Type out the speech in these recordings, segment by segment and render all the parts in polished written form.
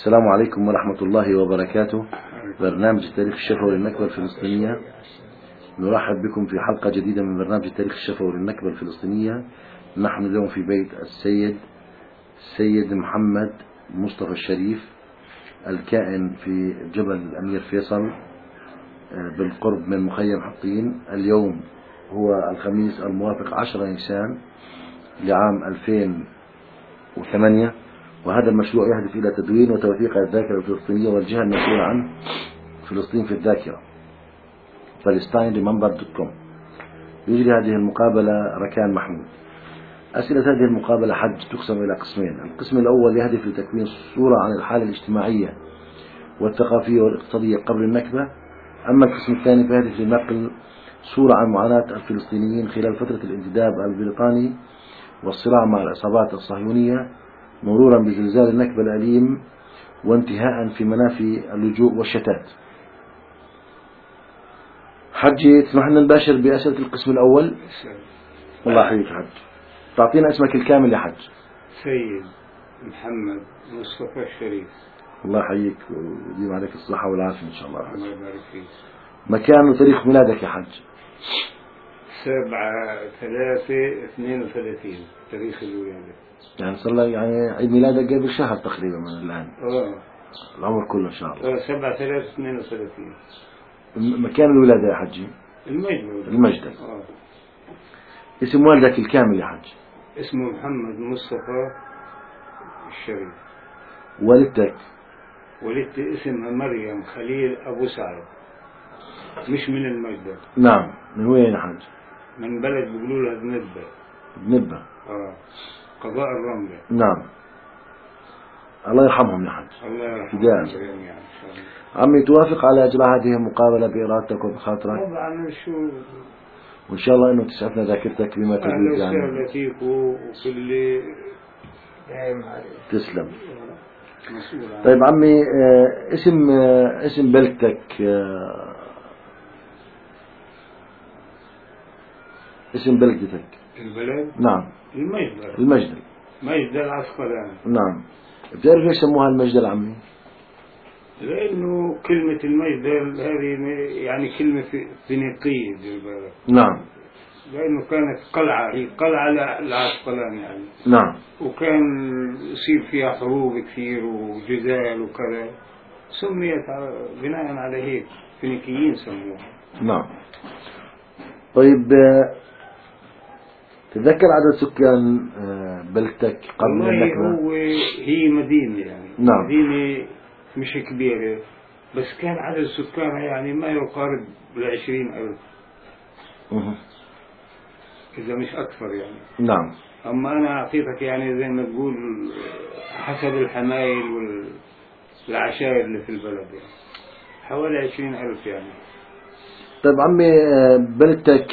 السلام عليكم ورحمة الله وبركاته. برنامج التاريخ الشفوي للنكبة الفلسطينية، نرحب بكم في حلقة جديدة من برنامج التاريخ الشفوي للنكبة الفلسطينية. نحن اليوم في بيت السيد محمد مصطفى الشريف، الكائن في جبل الأمير فيصل بالقرب من مخيم حطين. اليوم هو الخميس الموافق 10 نيسان لعام 2008، وهذا المشروع يهدف إلى تدوين وتوثيق الذاكرة الفلسطينية والجهة المسؤولة عن فلسطين في الذاكرة palestineremembered.com. يجري هذه المقابلة ركان محمود. أسئلة هذه المقابلة تقسم إلى قسمين. القسم الأول يهدف لتكوين صورة عن الحالة الاجتماعية والثقافية والاقتصادية قبل النكبة. أما القسم الثاني فيهدف لنقل صورة عن معاناة الفلسطينيين خلال فترة الانتداب البريطاني والصراع مع العصابات الصهيونية، مرورا بزلزال النكبة الأليم وانتهاء في منافي اللجوء والشتات. حجي تسمح لنا نباشر بأسئلة القسم الأول؟ الله يحييك حج. تعطينا اسمك الكامل يا حج. سيد محمد مصطفى الشريف. الله يحييك ويديم عليك الصحة والعافية إن شاء الله. الله يبارك فيك. مكان وتاريخ ميلادك يا حج؟ 7/3/32 تاريخ الولادة. يعني صار لك يعني عيد ميلادك قبل شهر تقريبا من الآن. العمر كله إن شاء الله. 7/3/32. مكان الولادة يا حجي؟ المجد. اسم والدك الكامل يا حج؟ اسمه محمد مصطفى الشريف. والدتك؟ والدتي اسمها مريم خليل أبو سعد، مش من المجد. نعم. من وين يا حج؟ من بلد بيقولوا لها بنبة. بنبة. قضاء الرملة. نعم. الله يرحمهم يا حج. الله يرحمهم. عمي توافق على إجراء هذه المقابلة بإرادتك وبخاطرك؟ طبعا. وإن شاء الله إنه تسعفنا ذاكرتك بما تريد. يعني فيك وكل تسلم. طيب عمي، اسم بلدتك، اسم بلدتك. البلد؟ نعم. المجدل. مجدل العسقلاني. نعم. بتعرف ليش سموها المجدل عمي؟ لأنه كلمة المجدل هذه يعني كلمة فينيقية. نعم. لأنه كانت قلعة العسقلاني يعني. نعم. وكان يصير فيها حروب كثير وجدال وكذا، سميت بناء على هيك، فينيقيين سموها. نعم. طيب تتذكر عدد سكان بلدتك قبل النكبة؟ هي مدينة يعني. نعم. مدينة مش كبيرة، بس كان عدد سكانها يعني ما يقارب 20,000 إذا مش أكثر يعني. نعم. أما أنا أعطيتك يعني زي ما تقول حسب الحمايل والعشائر اللي في البلد يعني حوالي 20,000 يعني. طيب عمي، بلدتك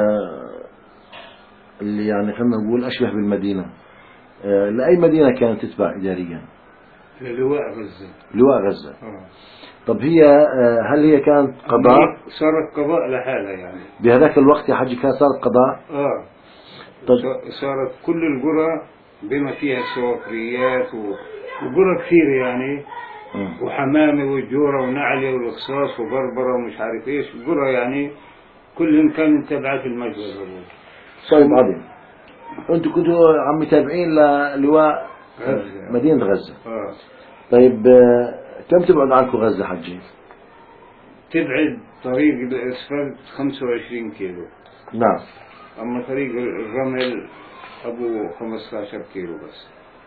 اللي يعني خلينا نقول أشبه بالمدينة، لأي مدينة كانت تتبع إداريا؟ لواء غزة. لواء غزة. طب هي هل هي كانت قضاء؟ صارت قضاء لحالها يعني. بهذاك الوقت يا حجي كانت صارت قضاء؟ طب صارت كل القرى بما فيها السوافريات وقرى كثيرة يعني. وحمامة وجورة ونعلة والقصاص وبربرة ومش عارف ايش قرى يعني، كلهم كانوا تبعات المجد. طيب عظيم. انتوا كنتوا عم تابعين للواء مدينة غزة. طيب كم تبعد عنكم غزة حجي؟ تبعد طريق الاسفلت 25 كيلو. نعم. اما طريق الرمل ابو 15 كيلو بس.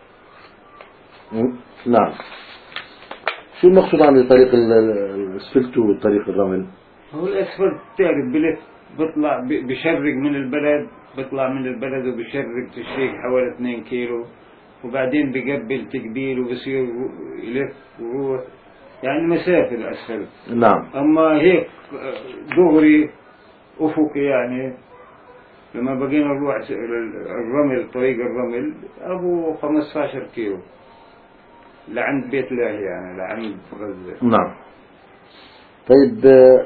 نعم. شو المقصود عن طريق الاسفلت وطريق الرمل؟ هو الاسفلت تعرف بلف بيطلع بشرق من البلد، بيطلع من البلد وبشرق تشريق حوالي 2 كيلو، وبعدين بقبل تقبيل وبصير يلف ويروح يعني مسافة الأسفلت. نعم. أما هيك دغري أفقي يعني لما بقينا نروح الرمل، طريق الرمل أبو 15 كيلو لعند بيت الله يعني لعند غزة. نعم. طيب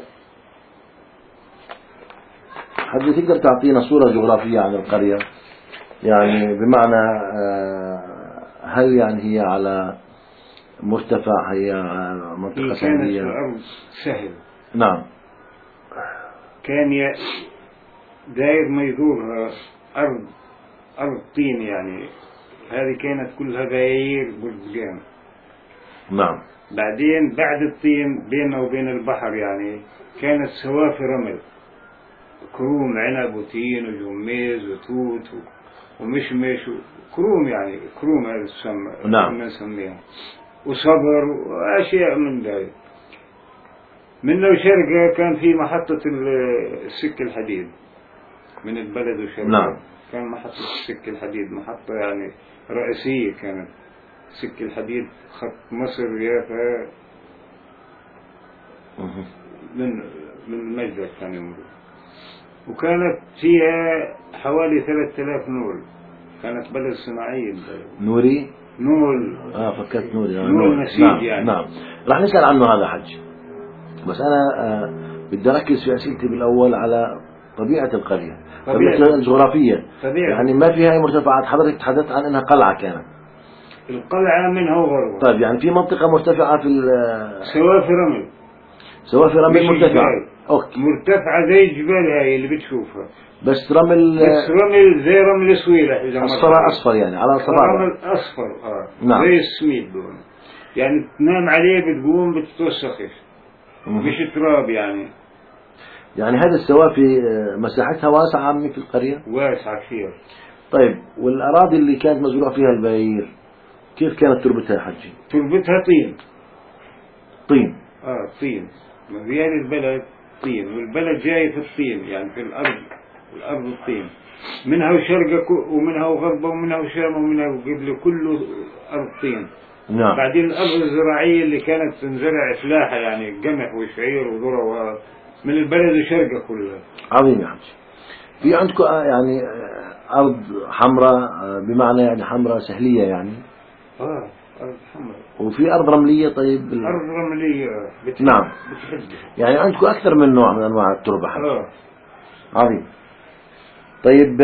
حد تقدر تعطينا صورة جغرافية عن القرية؟ يعني بمعنى هل يعني هي على مرتفع، هي منطقة كانت سهلية. الأرض سهل. نعم. كان داير ما يدورها أرض طين يعني. هذه كانت كلها باير برتقان. نعم. بعدين بعد الطين بينه وبين البحر يعني كانت سوافي رمل، كروم عنب وتين وجميز وتوت ومشمش وكروم يعني كروم هذا تسمى. نعم. كنا نسميها وصبر وأشياء من ذلك. من لو شرقة كان في محطة السك الحديد من البلد وشرقة. نعم. كان محطة السك الحديد محطة يعني رئيسية كانت. سك الحديد خط مصر يافا من المجد كان يمر. وكانت فيها حوالي 3000 نول. كانت بلد صناعية البلد. نوري. نول. فكرت نوري. نول نسيج. نعم. يعني نعم. راح نسأل عنه هذا حج، بس أنا بدي أركز في أسئلتي بالأول على طبيعة القرية، طبيعة الجغرافية. يعني ما فيها أي مرتفعات. حضرتك تحدثت عن أنها قلعة كانت. القلعة منها وغربها. طيب يعني في منطقة مرتفعة في سوافي رمل. سوافي رمل مرتفعة. أوكي. مرتفعة زي الجبال هاي اللي بتشوفها. بس رمل. بس رمل زي رمل سويلة. أصفر يعني على صباح. رمل أصفر. نعم. زي السميد دون. يعني تنام عليه بتقوم بتتوسخش. مش تراب يعني. يعني هذا السوافي مساحتها واسعة عمي في القرية؟ واسعة كثير. طيب والأراضي اللي كانت مزروع فيها الباير كيف كانت تربتها يا حجي؟ تربتها طين. طين. طين. مزيان البلد طين، والبلد جاي في الطين يعني في الأرض الطين. منها وشرقة ومنها وغربة ومنها وشام ومنها وقبل كله أرض طين. نعم. بعدين الأرض الزراعية اللي كانت تنزرع فلاحة يعني قمح وشعير وذرة من البلد وشرقة كلها. عظيم يا حجي. في عندكم يعني أرض حمراء، بمعنى يعني حمراء سهلية يعني. أرض حمراء. وفي أرض رملية. طيب أرض رملية. نعم. يعني عندكم أكثر من نوع من أنواع التربة حجي. عظيم. طيب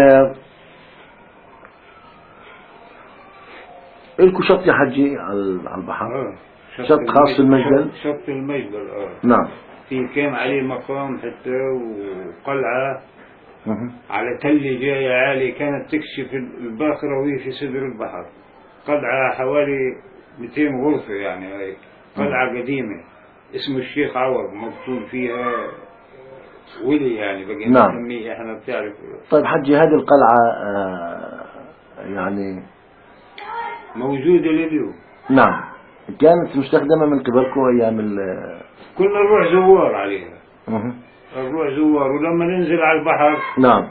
لكم شط يا حجي على البحر؟ شط خاص في المجدل. شط المجدل. نعم. في كان عليه مقام حتى وقلعة على تلة جاية عالية كانت تكشف الباخرة وهي في صدر البحر. قلعة حوالي 200 غرفة يعني. هاي قلعة قديمة اسمه الشيخ عوض مكتوب فيها ولي يعني بقينا نسميه احنا بتعرف. طيب حجي هذه القلعة يعني موجودة لليوم. نعم. كانت مستخدمة من قبلكم أيام كنا نروح زوار عليها. نروح زوار ولما ننزل على البحر. نعم.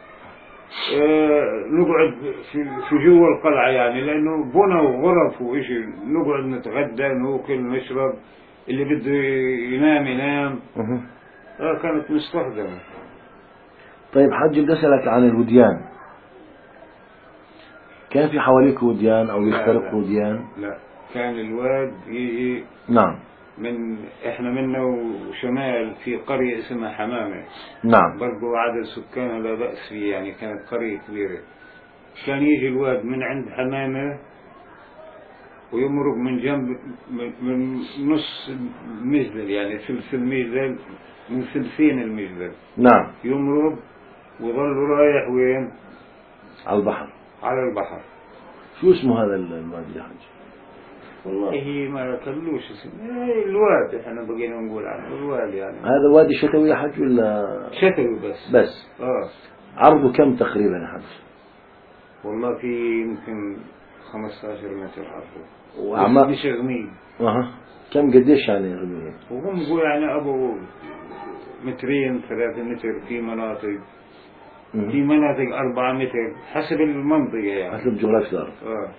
نقعد في جوا القلعة يعني لأنه بنا وغرف وإشي. نقعد نتغدى ناكل نشرب اللي بده ينام. كانت مستخدمة. طيب حجي بدي أسألك عن الوديان. كان في حواليك وديان أو يخترق وديان؟ لا كان الواد يجي. نعم. احنا منا وشمال في قرية اسمها حمامة. نعم. برضو عدد سكانها لا بأس فيه يعني كانت قرية كبيرة. كان يجي الواد من عند حمامة ويمرق من جنب من نص المجدل يعني ثلث المجدل من ثلثين المجدل. نعم. يمرق وظل رايح وين؟ على البحر. على البحر. شو اسمه هذا الوادي يا حجي؟ والله ما كلوش اسمه. الواد احنا بقينا نقول عنه الواد يعني. هذا وادي شتوي يا حج ولا؟ شتوي بس. عرضه كم تقريبا يا حج؟ والله في يمكن 15 متر عرضه. وأعماق مش غميد. كم قديش يعني غميد؟ وهم يقول يعني أبو 2 3 متر في مناطق. في مناطق 4 متر حسب المنطقة يعني. حسب جغرافيا الأرض.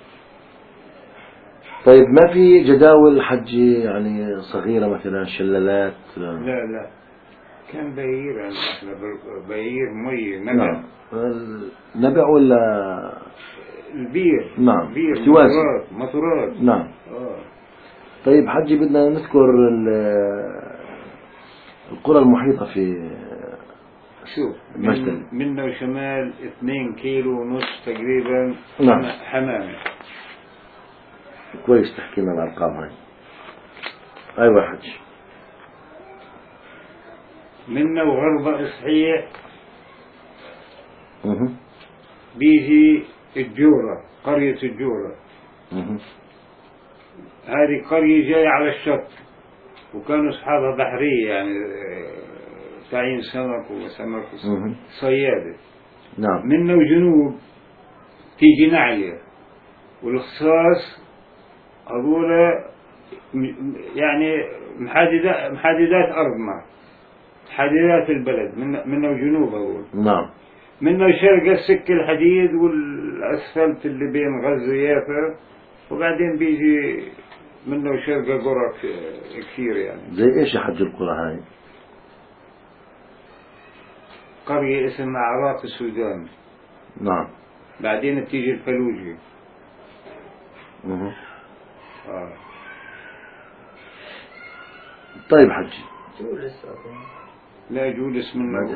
طيب ما في جداول حجي يعني صغيرة مثلا شلالات؟ لا كان بيير يعني احنا بيير مي نبع. نعم. نبع ولا البير؟ نعم. بير مطرات. نعم. طيب حجي بدنا نذكر القرى المحيطة في شوف منا وشمال 2 كيلو ونص تقريبا. نعم. حمامة كويس تحكي لنا الأرقام هاي. أيوة حج. منا وغربة صحيح بيجي الجورة، قرية الجورة. هذه قرية جاية على الشط، وكانوا أصحابها بحرية يعني تعين سمك وسمك صيادة. نعم. منا وجنوب تيجي نعلية، والخصاص هذول يعني محددات أرضنا، محددات البلد منا وجنوب هذول. نعم. منا شرق السكة الحديد والأسفلت اللي بين غزة ويافا، وبعدين بيجي منه وشرقة قرى كثير يعني. زي إيش يا حج القرى هاي؟ قرية اسمها عراق السودان. نعم. بعدين بتيجي الفلوجي. طيب حجي. جولس. لا جولس منه.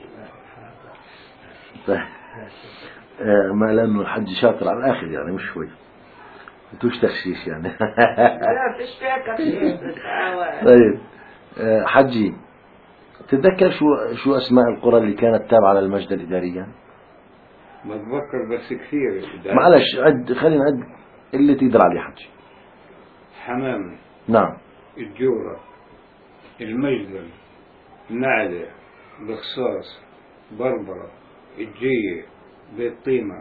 طيب. ما لأنه الحج شاطر على الآخر يعني مش شوي. انتوش تخشيش يعني. لا فيش فيها تخشيش. طيب حجي، تتذكر شو أسماء القرى اللي كانت تابعة للمجد الإدارية؟ بتذكر بس كثير. معلش خلينا نعد اللي تقدر عليه حجي. حمام. نعم. الجورة، المجدل، نعلة، بخصاص، بربرة، الجية، بيت طيمة،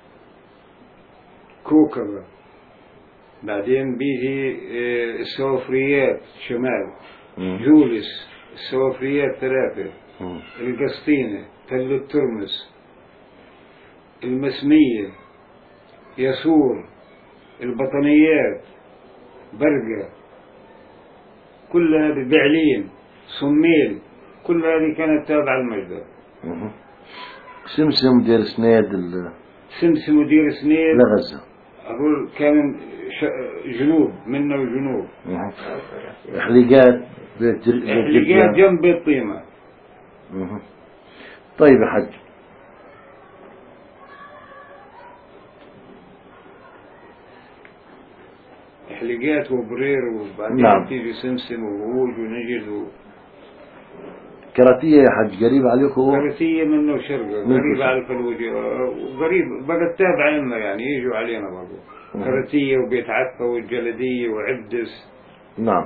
كوكبة. بعدين بيجي السوافريات شمال، جولس، السوافريات 3، القسطينة، تل الترمس، المسمية، يسور، البطنيات، برقة، كل هذه بعلين، صميل، كل هذه كانت تابعة المجد. سمسم دير سنيد سمسم ودير سنيد لغزة أقول كان جنوب منا وجنوب. حليقات حليقات جنب بيت طيمة. طيب يا حج، حليقات وبرير، وبعدين نعم. تيجي سمسم وهوج ونجد كراتية يا حج قريب عليكم؟ كراتية منه وشرقة قريبة على الفلوجي، وقريب بقت تابعة لنا يعني يجوا علينا برضو. كراتية وبيت عفة والجلدية وعبدس. نعم.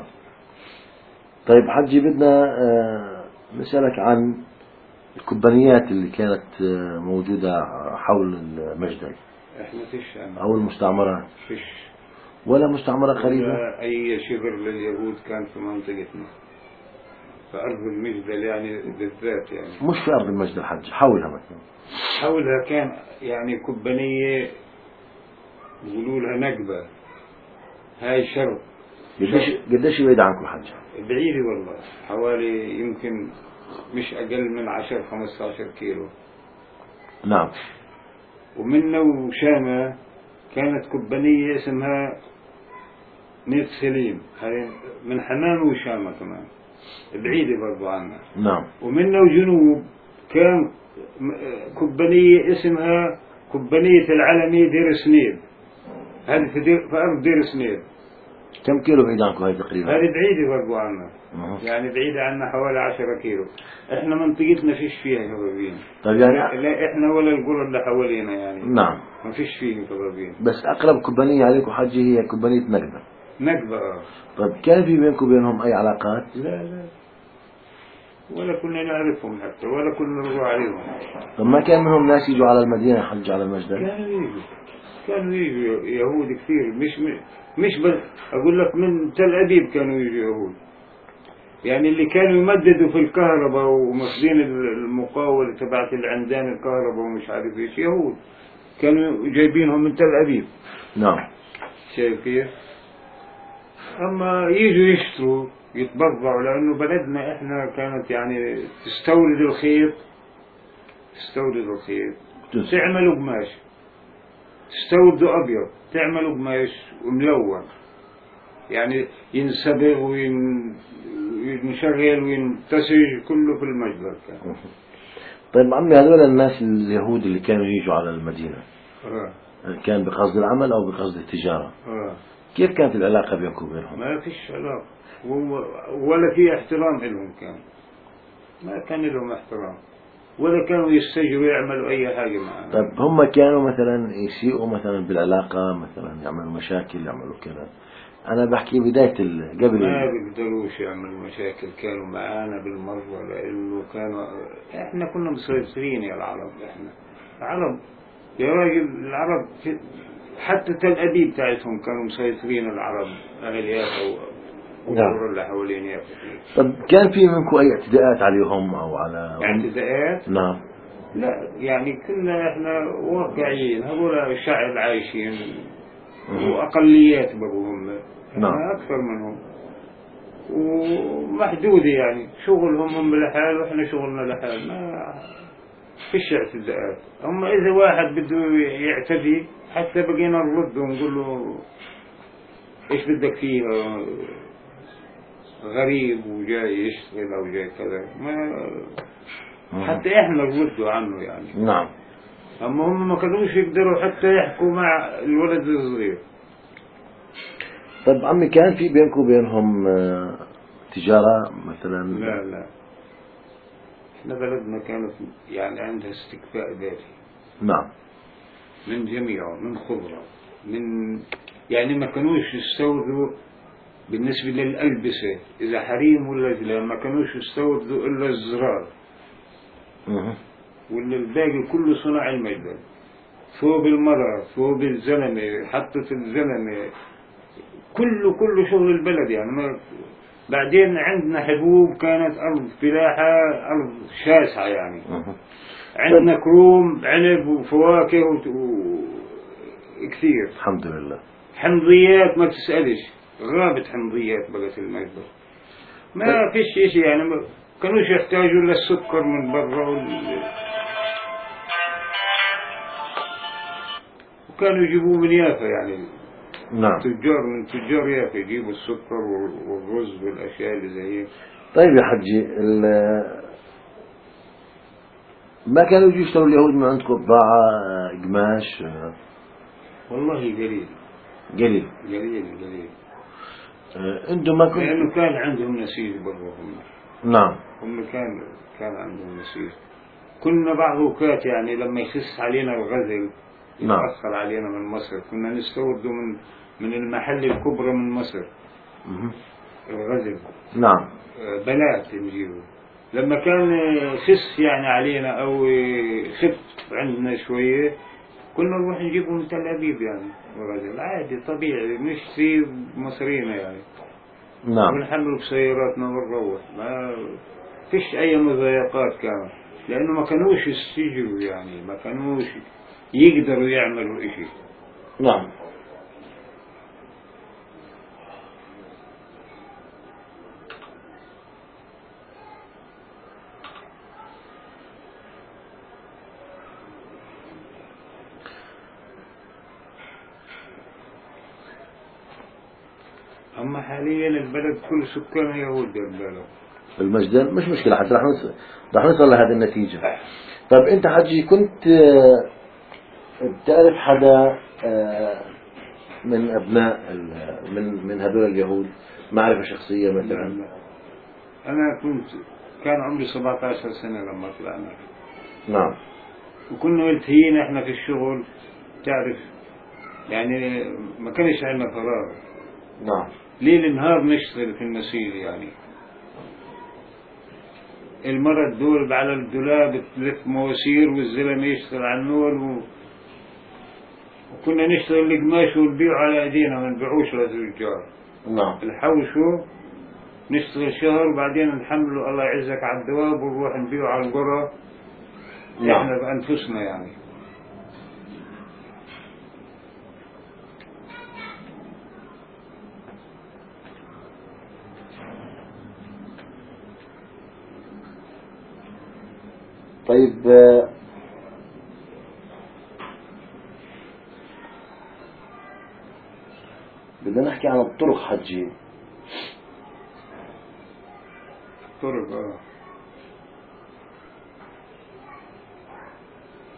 طيب حجي بدنا نسألك عن الكوبانيات اللي كانت موجودة حول المجدل. احنا فيش أو المستعمرات. فيش ولا مستعمرة قريبة؟ أي شبر لليهود كان في منطقتنا، في أرض المجدل يعني بالذات يعني. مش في أرض المجدل حج، حولها مثلا. حولها كان يعني كوبانية يقولوا لها نقبة. هاي شرق. قديش بعيد عنكم حج؟ بعيدة والله، حوالي يمكن مش أقل من 10-15 كيلو. نعم. ومنا وشامة كانت كوبانية اسمها نيت سليم، هاي من حمام وشامة كمان بعيدة برضو عنا. نعم. ومنا وجنوب كان كوبانية اسمها كوبانية العلمي دير سنيد، هذه في أرض دير سنيد. كم كيلو بعيد عنكم هاي تقريبا؟ هذه بعيدة برضو عنا. يعني بعيدة عنا حوالي 10 كيلو. احنا منطقتنا فيش فيها كبابين. طيب يعني لا احنا ولا القرى اللي حوالينا يعني. نعم. ما فيش فيه كبابين. بس أقرب كوبانية عليكم حجي هي كوبانية نقبة. نقبة. طيب كان في بينكم وبينهم أي علاقات؟ لا ولا كنا نعرفهم حتى، ولا كنا نروح عليهم. طب ما كان منهم ناس يجوا على المدينة حج على المجدل؟ كانوا يجوا يهود كثير، مش بس أقول لك من تل أبيب كانوا يجوا يهود. يعني اللي كانوا يمددوا في الكهرباء ومصدين المقاولة تبعت العمدان الكهرباء ومش عارف ايش، يهود كانوا جايبينهم من تل أبيب. نعم. شايف كيف؟ أما يجوا يشتروا يتبضعوا، لأنه بلدنا إحنا كانت يعني تستورد الخيط تعملوا قماش، تستوردوا أبيض تعملوا قماش وملون، يعني ينسبغ وينشغل وينتسج كله في المجبر كان. طيب عمي، هذول الناس اليهود اللي كانوا يجوا على المدينة كان بقصد العمل أو بقصد التجارة؟ كيف كانت العلاقة بينكم وبينهم؟ ما فيش علاقة، ولا في احترام لهم كان، ما كان لهم احترام، ولا كانوا يستجروا يعملوا أي حاجة معنا. طيب هم كانوا مثلا يسيئوا مثلا بالعلاقة، مثلا يعملوا مشاكل، يعملوا كذا؟ أنا بحكي بداية ما بيقدروش يعملوا مشاكل كانوا معانا بالمرة، لأنه إحنا كنا مسيطرين يا العرب، إحنا العرب يا راجل، العرب حتى تل أبيب بتاعتهم كانوا مسيطرين العرب، أهل يافا والقرى اللي حوالين يافا. طب كان في منكم أي اعتداءات عليهم أو على اعتداءات؟ نعم. لا يعني كنا إحنا واقعيين، هذول شعب عايشين وأقليات بقوهم، نعم. إحنا أكثر منهم ومحدودة، يعني شغلهم هم لحال وإحنا شغلنا لحال، ما فيش اعتداءات. أما إذا واحد بده يعتدي حتى بقينا نرد ونقول له إيش بدك فيه، غريب وجاي يشتغل أو جاي كذا، ما حتى إحنا نردوا عنه يعني. نعم. أما هم ما كانوش يقدروا حتى يحكوا مع الولد الصغير. طيب عمي، كان في بينكم وبينهم تجارة مثلا؟ لا احنا بلدنا كانت يعني عندها استكفاء ذاتي. نعم. من جميعه، من خضرة، من يعني ما كانوش يستوردوا بالنسبة للألبسة، إذا حريم ولا لا، ما كانوش يستوردوا إلا الزرار، ولا الباقي كله صناع المجد. ثوب المرأة، ثوب الزلمة، حطة الزلمة، كله شغل البلد يعني. ما بعدين عندنا حبوب، كانت أرض فلاحة، أرض شاسعة يعني. عندنا كروم، عنب وفواكه كثير الحمد لله. حمضيات ما تسألش، غابت حمضيات بقت المجد، ما فيش شيء يعني. ما كانوش يحتاجوا للسكر من برا وكانوا يجيبوه من يافا يعني. نعم. من تجار يافا يجيبوا السكر والرز والأشياء اللي زي هيك. طيب يا حجي، ما كانوا يجوا يشتروا اليهود من عندكم بضاعة، قماش؟ والله قليل قليل. قليل. انتم ما كنتوا؟ لأنه كان عندهم نسيج برا هم. نعم. هم كان عندهم نسيج. كنا بعض الأوقات يعني لما يخس علينا الغزل، نعم. يتأخر علينا من مصر، كنا نستورده من المحل الكبرى من مصر. الغزل. نعم. بنات نجيبه لما كان خس يعني علينا أو خف عندنا شوية، كنا نروح نجيبه من تل أبيب يعني، الغزل عادي طبيعي، نشتري مصرينا يعني. نعم. ونحمله بسياراتنا ونروح، ما فيش أي مضايقات كانت، لأنه ما كانوش يستجروا يعني، ما كانوش يقدروا يعملوا إشي. نعم. أما حاليا البلد كل سكانه يهود البلد. المجدل مش مشكلة، حتى رح نوصل لهذه النتيجة. طيب أنت حجي كنت بتعرف حدا من أبناء من هذول اليهود معرفة شخصية مثلا؟ لا. أنا كان عمري 17 سنة لما طلعنا. نعم. وكنا ملتهيين احنا في الشغل، تعرف يعني، ما كانش عندنا فراغ. نعم. ليل نهار نشتغل في النسيج يعني. المرة تدور على الدولاب تلف مواسير، والزلمة يشتغل على النور وكنا نشتغل القماش ونبيعه على ايدينا، ما نبيعوش للتجار. نعم. نحوشه، نشتغل شهر وبعدين نحمله الله يعزك على الدواب ونروح نبيعه على القرى. نعم. احنا بأنفسنا يعني. طيب بدنا نحكي عن الطرق حجي. طرق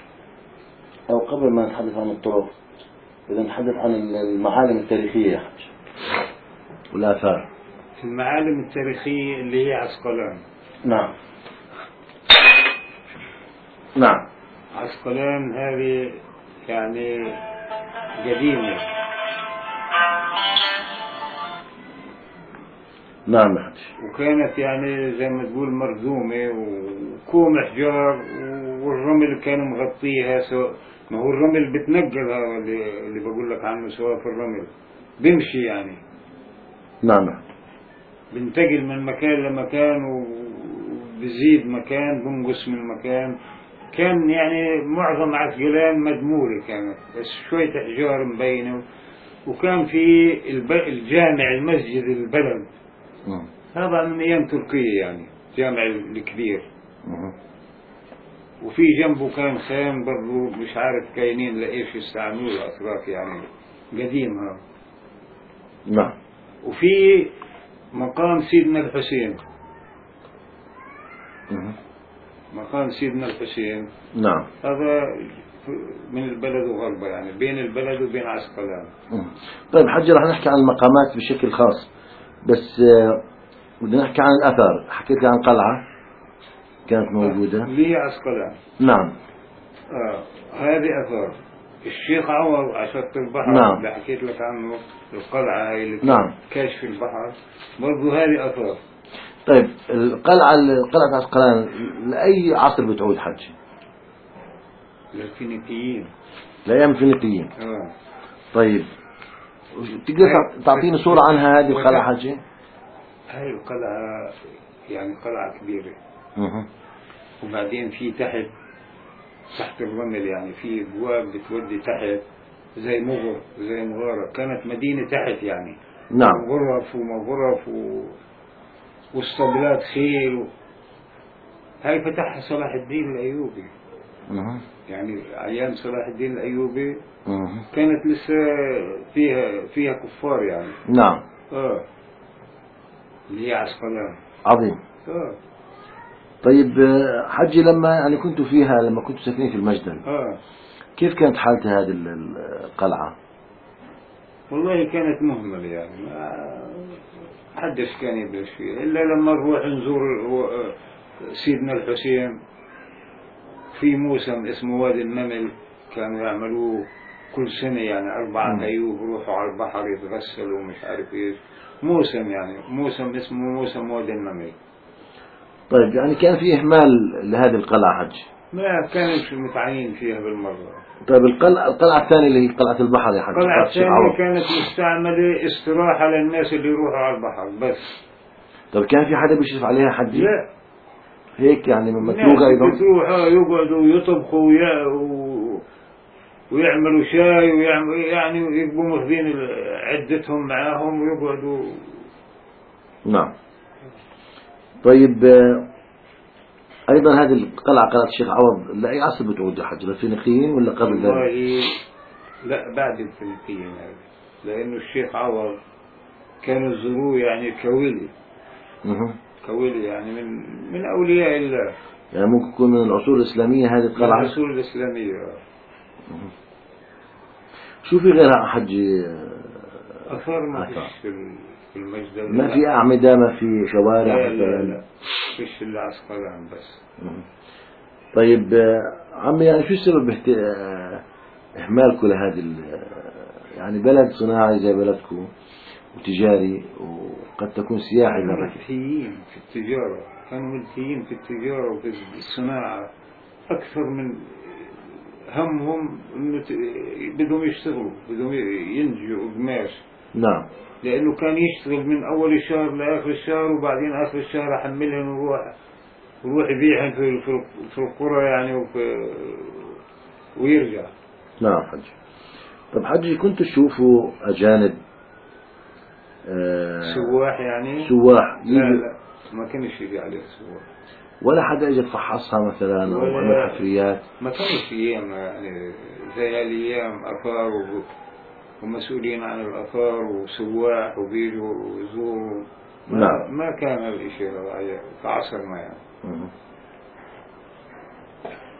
أو قبل ما نتحدث عن الطرق بدنا نتحدث عن المعالم التاريخية يا حج. والآثار. في المعالم التاريخية اللي هي عسقلان. نعم. نعم. عسقلان هذه يعني قديمة. نعم يا حجي. وكانت يعني زي ما تقول مردومة وكوم أحجار، والرمل كان مغطيها. ما هو الرمل بتنقل، هذا اللي بقول لك عنه سواء في الرمل بيمشي يعني. نعم. بنتقل من مكان لمكان وبزيد مكان بنقص من مكان. كان يعني معظم عسقلان مدمورة كانت، بس شوية أحجار مبينة. وكان في الجامع المسجد البلد هذا من أيام تركيا يعني، الجامع الكبير. وفي جنبه كان خيم برضو مش عارف كاينين لإيش يستعملوه الأتراك يعني، قديم هذا. نعم. وفي مقام سيدنا الحسين. مقام سيدنا الحسين نعم. هذا من البلد وغربه يعني، بين البلد وبين عسقلان. طيب حجي، رح نحكي عن المقامات بشكل خاص، بس بدنا نحكي عن الأثر. حكيت لي عن قلعة كانت موجودة اللي هي عسقلان. نعم. هذه أثار الشيخ عوض عشرة البحر. نعم. اللي حكيت لك عنه، القلعة هاي اللي نعم. كاشف البحر، برضو هذه أثار. طيب قلعة عسقلان لأي عصر بتعود حجي؟ للفينيقيين، لأيام الفينيقيين. طيب تقدر تعطيني صورة عنها هذه القلعة حجي؟ هاي القلعة يعني قلعة كبيرة. وبعدين في تحت الرمل يعني في ابواب بتودي تحت، زي مغارة. كانت مدينة تحت يعني. نعم. غرف ومغرف واسطبلات خيل. هاي فتحها صلاح الدين الأيوبي. يعني أيام صلاح الدين الأيوبي كانت لسه فيها كفار يعني. نعم. اللي هي عسقلان. عظيم. طيب حجي، لما يعني كنتوا فيها، لما كنتوا ساكنين في المجدل، كيف كانت حالتها هذه القلعة؟ والله كانت مهملة يعني، ما حدش كان يبلش فيها إلا لما نروح نزور سيدنا الحسين في موسم اسمه وادي النمل. كانوا يعملوه كل سنة يعني 4 أيوب يروحوا على البحر يتغسلوا ومش عارف إيش. موسم يعني، موسم اسمه موسم وادي النمل. طيب يعني كان في إهمال لهذه القلعة حج؟ ما كانش متعين فيها بالمرة. طيب القلعة الثانية اللي هي قلعة البحر يا حج؟ القلعة الثانية كانت مستعملة استراحة للناس اللي يروحوا على البحر بس. طيب كان في حدا بيشرف عليها حج؟ لا، هيك يعني متروكة أيضا؟ بتروح يقعدوا يطبخوا ويعملوا شاي يعني يبقوا ماخذين عدتهم معاهم ويقعدوا. نعم. طيب أيضا هذه القلعة، قلعة الشيخ عوض، لأي عصر بتعود يا حج؟ للفينيقيين ولا قبل ذلك؟ والله لا، بعد الفينيقيين، لأنه الشيخ عوض كانوا يزوروه يعني كويلي يعني من أولياء الله. يعني ممكن تكون من العصور الإسلامية هذه القلعة؟ من العصور الإسلامية. شو في غيرها حجي؟ أثار ما فيش في المجد. ما في أعمدة، ما في شوارع مثلا؟ لا فيش إلا عسقلان بس. طيب عمي، يعني شو السبب إهمالكم لهذه يعني بلد صناعي زي بلدكم وتجاري، وقد تكون سياحي؟ ملتهيين في التجارة، كانوا ملتهيين في التجارة وفي الصناعة أكثر من همهم إنه بدهم يشتغلوا، بدهم ينتجوا قماش. نعم. لأنه كان يشتغل من أول الشهر لآخر الشهر، وبعدين آخر الشهر أحملهم ويروح يبيعهم في القرى يعني ويرجع. نعم حجي. طب حجي، كنتوا تشوفوا أجانب سواح يعني؟ سواح؟ لا ما كانش يجي عليه سواح، ولا حدا اجى فحصها مثلا او عمل حفريات؟ ما كانش ايام يعني زي الايام اثار ومسؤولين عن الاثار وسواح وبيجوا ويزوروا. ما كان الاشي في عصرنا يعني.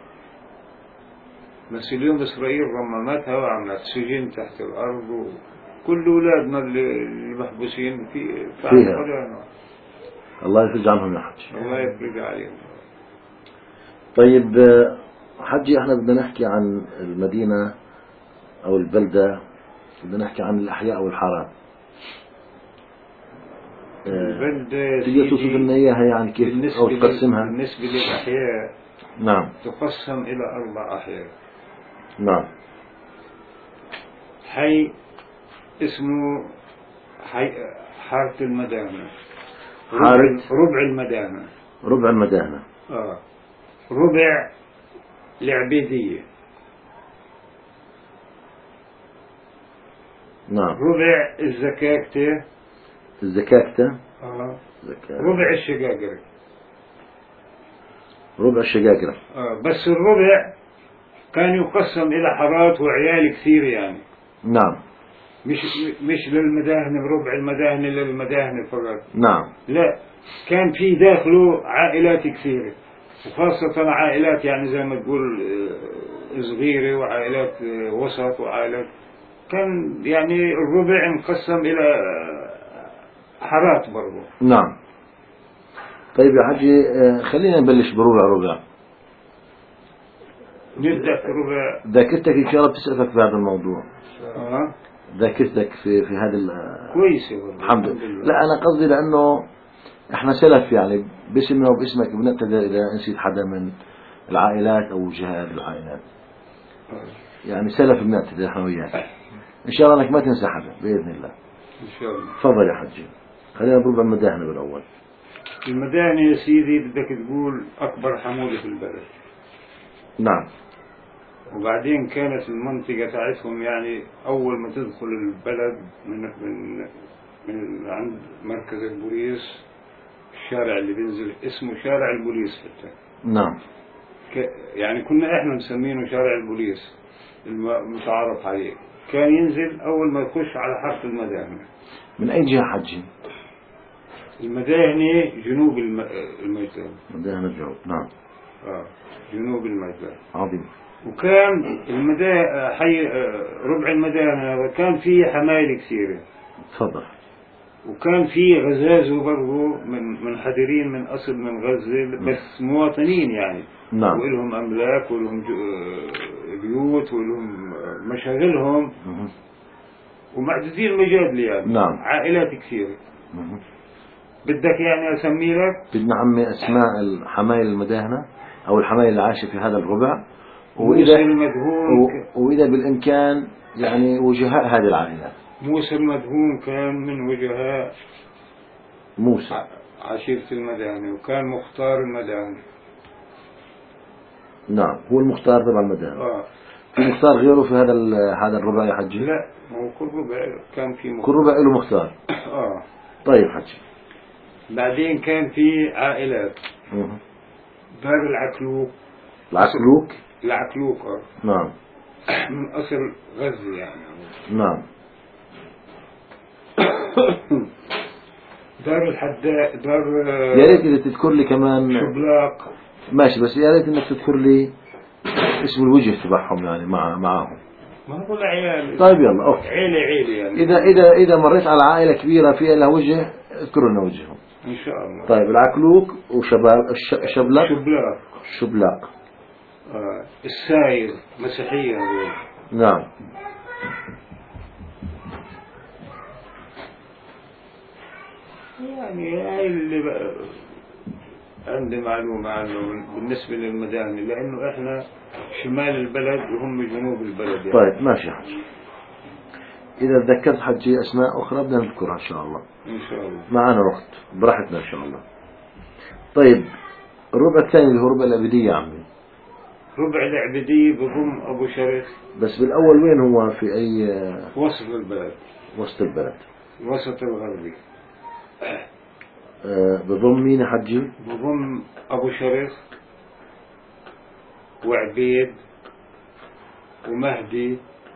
بس اليوم اسرائيل رممتها وعملت سجن تحت الارض كل أولادنا اللي محبوسين فيها. الله يفرج عنهم يا حج. الله يفرج عليهم. طيب حجي، احنا بدنا نحكي عن المدينة أو البلدة، بدنا نحكي عن الأحياء والحارات. البلدة تقدر توصف لنا إياها يعني كيف أو تقسمها؟ بالنسبة للأحياء نعم تقسم إلى 4 أحياء. نعم. حي اسمه حارة المدانة، ربع المدانة. ربع المدانة. ربع العبيدية. نعم. ربع الزكاكتة. ربع الشقاقرة. ربع الشقاقرة. بس الربع كان يقسم إلى حارات وعيال كثير يعني. نعم. مش للمداهن، ربع المداهن للمداهن فقط. نعم. لا، كان في داخله عائلات كثيرة، وخاصة عائلات يعني زي ما تقول صغيرة، وعائلات وسط، وعائلات كان يعني الربع مقسم إلى حارات برضو. نعم. طيب يا حجي، خلينا نبلش ربع. نبدأ في ربع. ذاكرتك إن شاء الله بتسعفك في هذا الموضوع. ذاكرتك في هذا كويسة الحمد لله. لا أنا قصدي لأنه إحنا سلف يعني، باسمنا وباسمك بنقتدر إذا نسيت حدا من العائلات أو جهات العائلات، يعني سلف بنقتدر إحنا وياك. إن شاء الله إنك ما تنسى حدا بإذن الله. إن شاء الله. تفضل يا حجي، خلينا نضرب المداهن بالأول. المداهن يا سيدي بدك تقول أكبر حمولة في البلد. نعم. وبعدين كانت المنطقة تاعتهم يعني أول ما تدخل البلد من عند مركز البوليس، الشارع اللي بينزل اسمه شارع البوليس حتى. نعم. يعني كنا احنا مسمينه شارع البوليس المتعارف عليه. كان ينزل أول ما يخش على حارة المداهنة. من أي جهة حجي؟ المداهنة جنوب الميدان. مداهنة الجنوب. نعم. جنوب الميدان. عظيم. وكان حي ربع المداهنة كان فيه حمايل كثيرة. تفضل. وكان فيه غزازة برضو من حدرين من أصل من غزة، بس مواطنين يعني. نعم. ولهم أملاك، ولهم بيوت، ولهم مشاغلهم، ومعدودين مجادلة يعني. نعم. عائلات كثيرة. بدك يعني أسمي لك؟ بدنا عمي أسماء الحمايل المداهنة أو الحمايل اللي عايشة في هذا الربع، وإذا بالإمكان يعني وجهاء هذه العائلات. موسى المدهون كان من وجهاء موسى عشيرة المداهنة، وكان مختار المداهنة. نعم، هو المختار تبع المداهنة. في مختار غيره في هذا الربع يا حجي؟ لا، هو كل ربع كان في مختار. كل ربع له مختار. طيب حجي. بعدين كان في عائلات. دار العكلوك. العكلوك. نعم. من أصل غزة يعني. نعم. دار الحداء، يا ريت إذا تذكر لي كمان شبلاق. ماشي، بس يا ريت إنك تذكر لي اسم الوجه تبعهم يعني معهم. ما هو العيال. طيب يلا أوكي. عيلة يعني. إذا مريت على عائلة كبيرة فيها لها وجه اذكر لنا وجههم إن شاء الله. طيب العكلوك شبلاق. الساير مسيحية. نعم. يعني هاي اللي عندي معلومة عنه بالنسبة للمداهن، لأنه إحنا شمال البلد وهم جنوب البلد يعني. طيب ماشي حجي، إذا تذكرت حجي أسماء أخرى بدنا نذكرها إن شاء الله. إن شاء الله. معنا وقت براحتنا إن شاء الله. طيب الربع الثاني اللي هو ربع العبيدية عمي. ربع العبيدية بضم أبو شريف. بس بالأول وين هو؟ في أي وسط البلد. وسط البلد. الوسط الغربي. بضم مين حجي؟ بضم أبو شريف وعبيد ومهدي.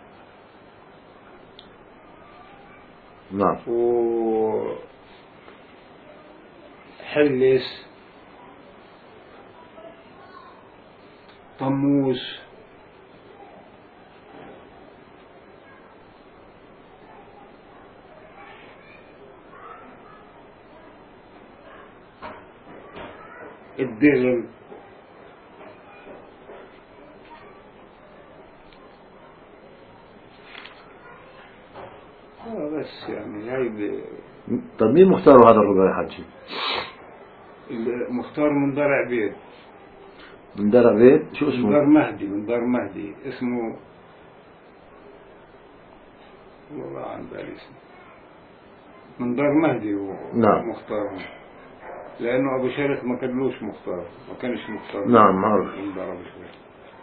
نعم. وحلس طموس الدغل. بس يعني هاي. طيب مين مختار هذا الربع يا حجي؟ مختار من دار عبيد. من دار عبيد. شو اسمه؟ من دار مهدي. من دار مهدي اسمه، والله عن بالي اسمه، من دار مهدي هو. نعم. مختار، لأنه أبو شريف ما كانلوش مختار، ما كانش مختار. نعم معروف. من دار أبو شريف.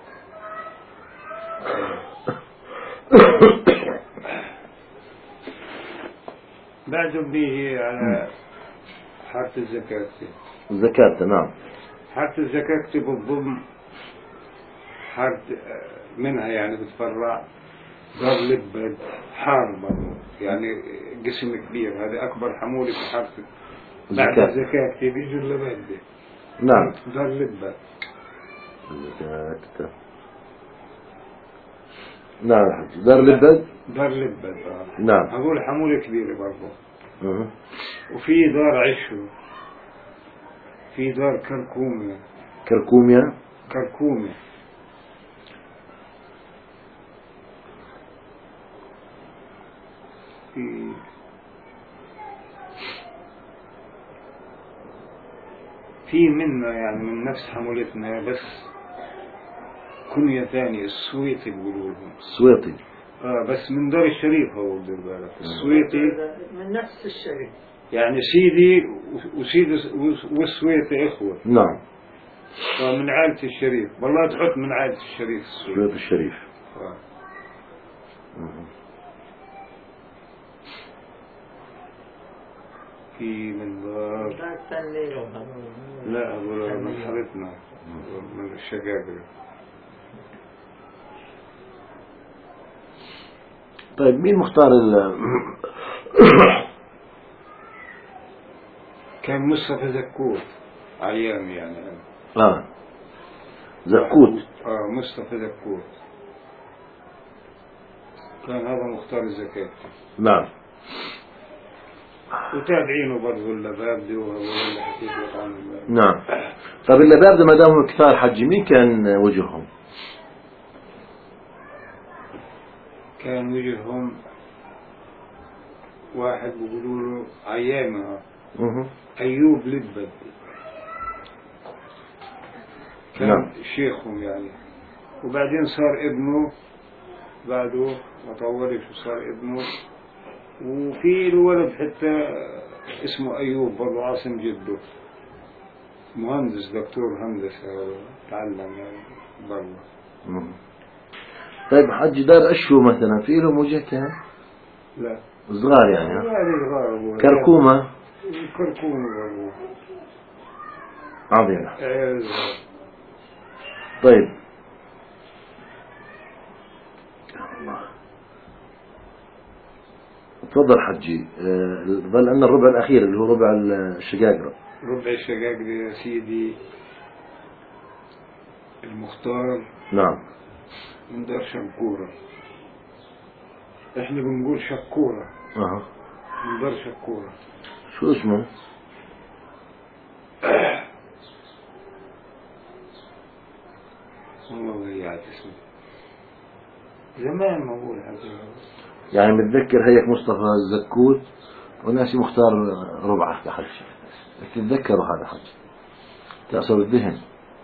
بعده بيجي على حارة الزكاة. الزكاة. نعم. حارة الزكاة بتضم حارة منها، يعني بتفرع دار لبد حار برضه، يعني قسم كبير. هذا أكبر حمولة في حارة. بعد الزكاة بيجي اللبد. نعم. دار لبد. الزكاة. نعم يا حجي. دار لبد. دار لبد. نعم. هذول حمولة كبيرة برضه. وفي دار عشو، في دار كركومة. كركوميا. كركومة. في منا يعني من نفس حمولتنا، بس كنية ثانية، السويطي بيقولوا لهم. السويطي. بس من دار الشريف هو، دير بالك. السويطي من نفس الشريف، يعني سيدي وسيدي والسويطي إخوة. نعم. من عائلة الشريف، والله تحط من عائلة الشريف السويطي الشريف. في من دار، لا هذول من حارتنا، من الشقاقرة. طيب مين مختار كان مصطفى زكوت أيام يعني. زكوت. مصطفى زكوت كان هذا مختار الزكاة. نعم. وتابعينه برضه اللبابدي وهذول اللي حكيت لك عنهم. نعم. طيب اللبابدة ما دامهم كثار حجي، مين كان وجههم؟ كان وجههم واحد بيقولوا له عيامة أيوب لبد. كان نعم. شيخهم يعني. وبعدين صار ابنه بعده، ما طولش وصار ابنه. وفي الولد حتى اسمه أيوب برضه، عاصم جده، مهندس دكتور هندسة، تعلم يعني برضه. طيب حج دار أشو مثلا في له وجهتين؟ لا صغار يعني. لا صغار. كركومة. كركومة برضه. عظيمة. طيب تفضل حجي. ظل عندنا الربع الأخير اللي هو ربع الشقاقرة. ربع الشقاقرة يا سيدي المختار. نعم. من دار شكورة. احنا بنقول شكورة. من دار شكورة. شو اسمه؟ والله ضيعت اسمه، زمان ما بقول حاجة. يعني متذكر هيك مصطفى الزكوت وناسي مختار ربعه يا حج. تتذكروا هذا حج، تأثر الذهن.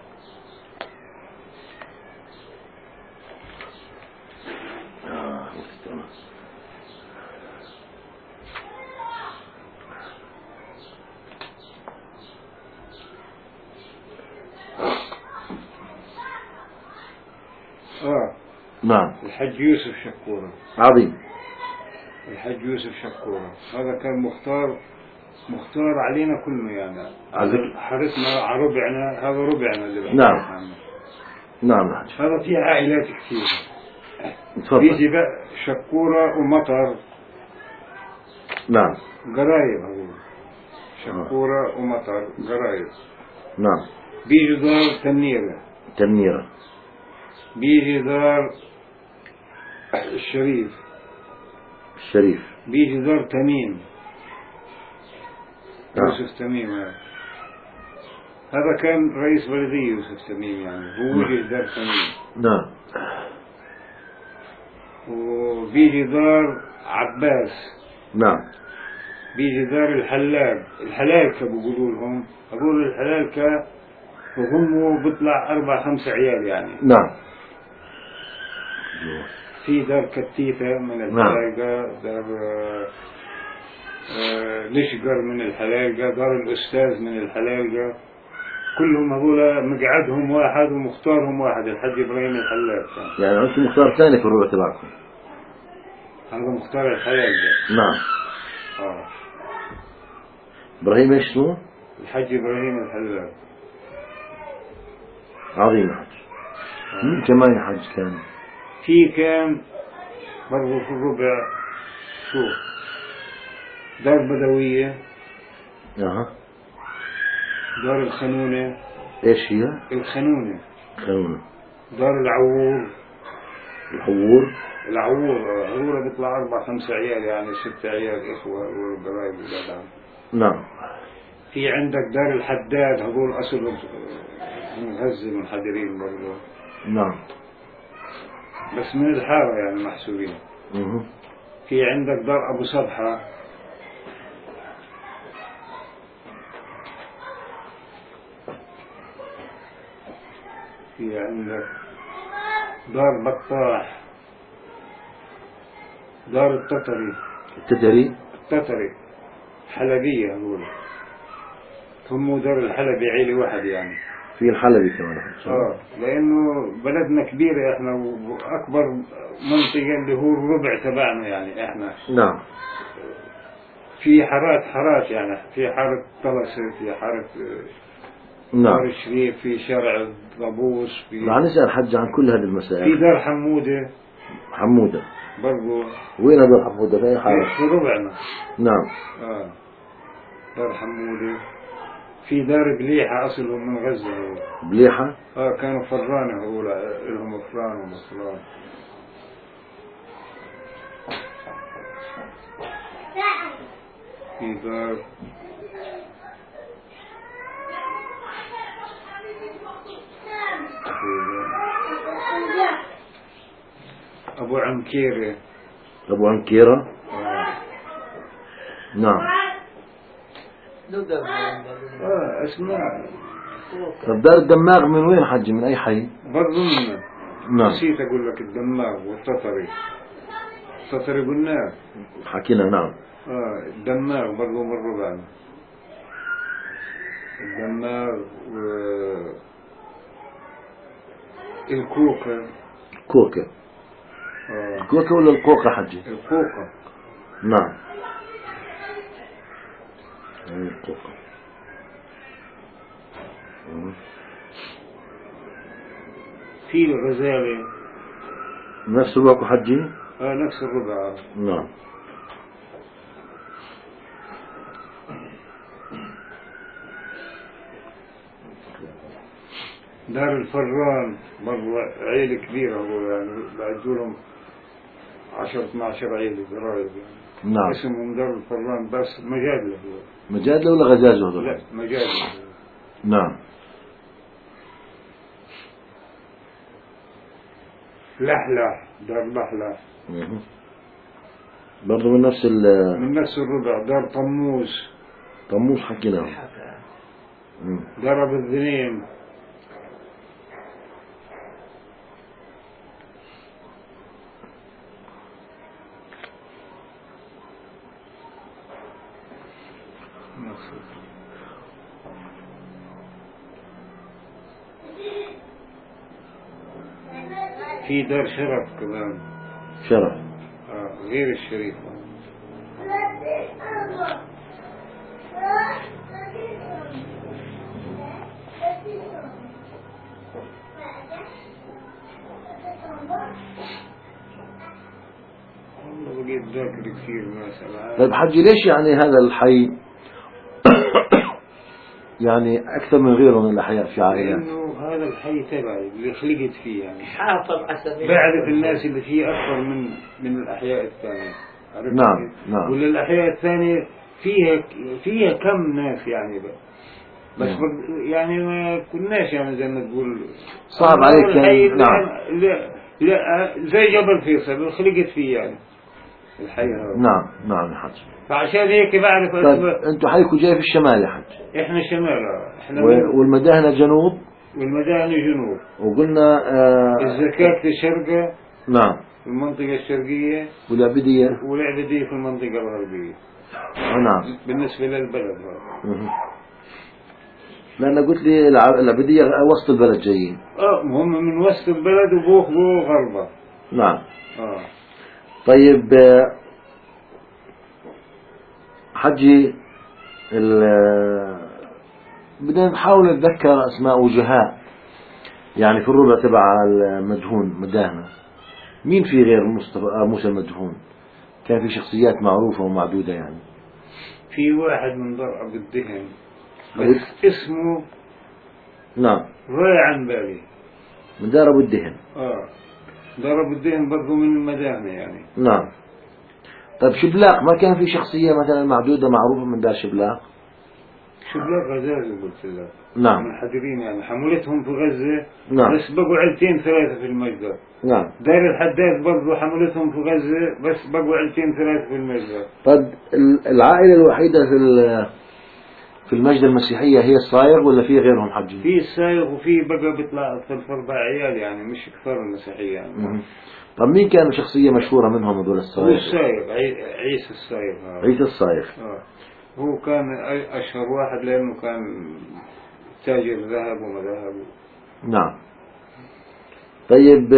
نعم. الحج يوسف شكورة. عظيم. الحج يوسف شكورة هذا كان مختار علينا كلنا يعني. حرصنا على ربعنا، هذا ربعنا اللي نعم. نعم الحج. هذا فيه عائلات كثير. تفضل. في شكورة ومطر. نعم. قرايب هذول. شكورة ومطر قرايب. نعم. بيجي دار تنيرة. تنيرة. بيجي دار الشريف. الشريف. بيجي دار تميم. يوسف تميم. هذا كان رئيس بلدية يوسف تميم، يعني هو وجه دار تميم. نعم. وبيجي دار عباس. نعم. بيجي دار الحلالكة بيقولوا لهم، أقول الحلالكة وهم بيطلع 4-5 عيال يعني. نعم. في دار كتيتة من الحلالكة، دار لشقر من الحلالكة، دار الأستاذ من الحلالكة، كلهم هذول مقعدهم واحد ومختارهم واحد، الحج إبراهيم الحلال. يعني أنتم مختار ثاني في الربع تبعكم؟ هذا مختار الحلالكة. نعم. إبراهيم إيش اسمه؟ الحج إبراهيم الحلال. عظيم حج. مين كمان حج كان؟ في كان برضو في الربع، شوف، دار بدوية. دار الخنونة. ايش هي؟ الخنونة. خنونة. دار العوور. العوور بيطلع 4-5 عيال يعني، 6 عيال إخوة والقرايب وولادهم. نعم. في عندك دار الحداد، هذول أصل من غزة منحدرين برضو. نعم. بس من الحارة يعني محسوبين. في عندك دار أبو صبحة. في عندك دار بطاح. دار التتري حلبية هذول، هم دار الحلبي عيلة واحد يعني. في الحلبي كمان. لأنه بلدنا كبيرة احنا، وأكبر منطقة اللي هو الربع تبعنا يعني احنا. نعم. في حارات يعني، في حارة طلسة، في حارة دار الشريف، في شارع ضبوس، في نسأل حج عن كل هذه المسائل. في دار حمودة برضو. وين دار حمودة؟ في أي حارة؟ في ربعنا. نعم. دار حمودة. في دار بليحة، أصلهم من غزة. بليحة؟ كانوا فرانة، هو لهم فران ومصران. في دار أبو عنكيرة. نعم. اسماء. طب دار الدماغ من وين حجي؟ من أي حي؟ برضو منا. نعم. نسيت أقول لك الدماغ والتطري. التطري قلنا حكينا. نعم. الدماغ برضو من ربعنا. الدماغ الكوكة. الكوكة ولا القوقة حجي؟ الكوكة. نعم. القوقة. في الغزالة. نفس الربع حجي؟ نفس الربع. نعم. دار الفران برضو عيلة كبيرة، هو يعني بعدوا لهم 10-12 عيلة قرايب يعني. نعم. اسمهم دار الفران، بس مجادلة ولا غزازة؟ لا، مجادلة. نعم. لحلح. دار لحلح برضو من نفس الربع. دار طموس حكينا. دار أبو الذنين. في دار شرف كمان. غير الشريف. والله بقيت ذاكر كثير ما سمعت. طيب حجي ليش يعني هذا الحي يعني أكثر من غيره من الأحياء في عائلات؟ لأنه هذا الحي تبعي اللي خلقت فيه يعني. حافظ أسامي. بعرف الناس اللي فيه أكثر من الأحياء الثانية. نعم. ولا الأحياء الثانية فيها كم ناس يعني بقى. بس يعني ما كناش يعني زي ما تقول صعب عليك يعني. نعم. لا زي جبل فيصل اللي خلقت فيه يعني الحي هذا. نعم نعم يا حج. فعشان هيك بعرف طيب انتوا حيكم جاي في الشمال يا حج. احنا شمال احنا والمداهنة جنوب والمدائن جنوب. وقلنا الزكاة في الشرقة. نعم. في المنطقة الشرقية. والعبدية. والعبدية في المنطقة الغربية. نعم. بالنسبة للبلد هذا. لأن قلت لي العبدية وسط البلد جايين. هم من وسط البلد وبوخبوا غربة. نعم. طيب حجي بدنا نحاول نتذكر أسماء وجهاء يعني في الربع تبع المدهون مداهنة. مين في غير موسى المدهون؟ كان في شخصيات معروفة ومعدودة يعني. في واحد من ضرع بالدهن بس اسمه نعم رايح عن بالي من دار أبو الدهن. دار أبو الدهن برضو من المداهنة يعني. نعم. طيب شبلاق ما كان في شخصية مثلا معدودة معروفة من دار شبلاق؟ شبلاق غزالي قلت لك. نعم. منحدرين يعني حملتهم في غزة. نعم. بس بقوا عيلتين ثلاثة في المجدر. نعم. دار الحداد برضو حملتهم في غزة بس بقوا عيلتين ثلاثة في المجدر. طيب العائلة الوحيدة في المجد المسيحية هي الصايغ ولا في غيرهم حجي؟ في الصايغ وفي بقى بيطلع 3-4 عيال يعني مش كثار المسيحية يعني. طب مين كان شخصية مشهورة منهم هذول الصايغ؟ هو الصايغ عيسى الصايغ. عيسى الصايغ. هو كان أشهر واحد لأنه كان تاجر ذهب ومذهب. نعم. طيب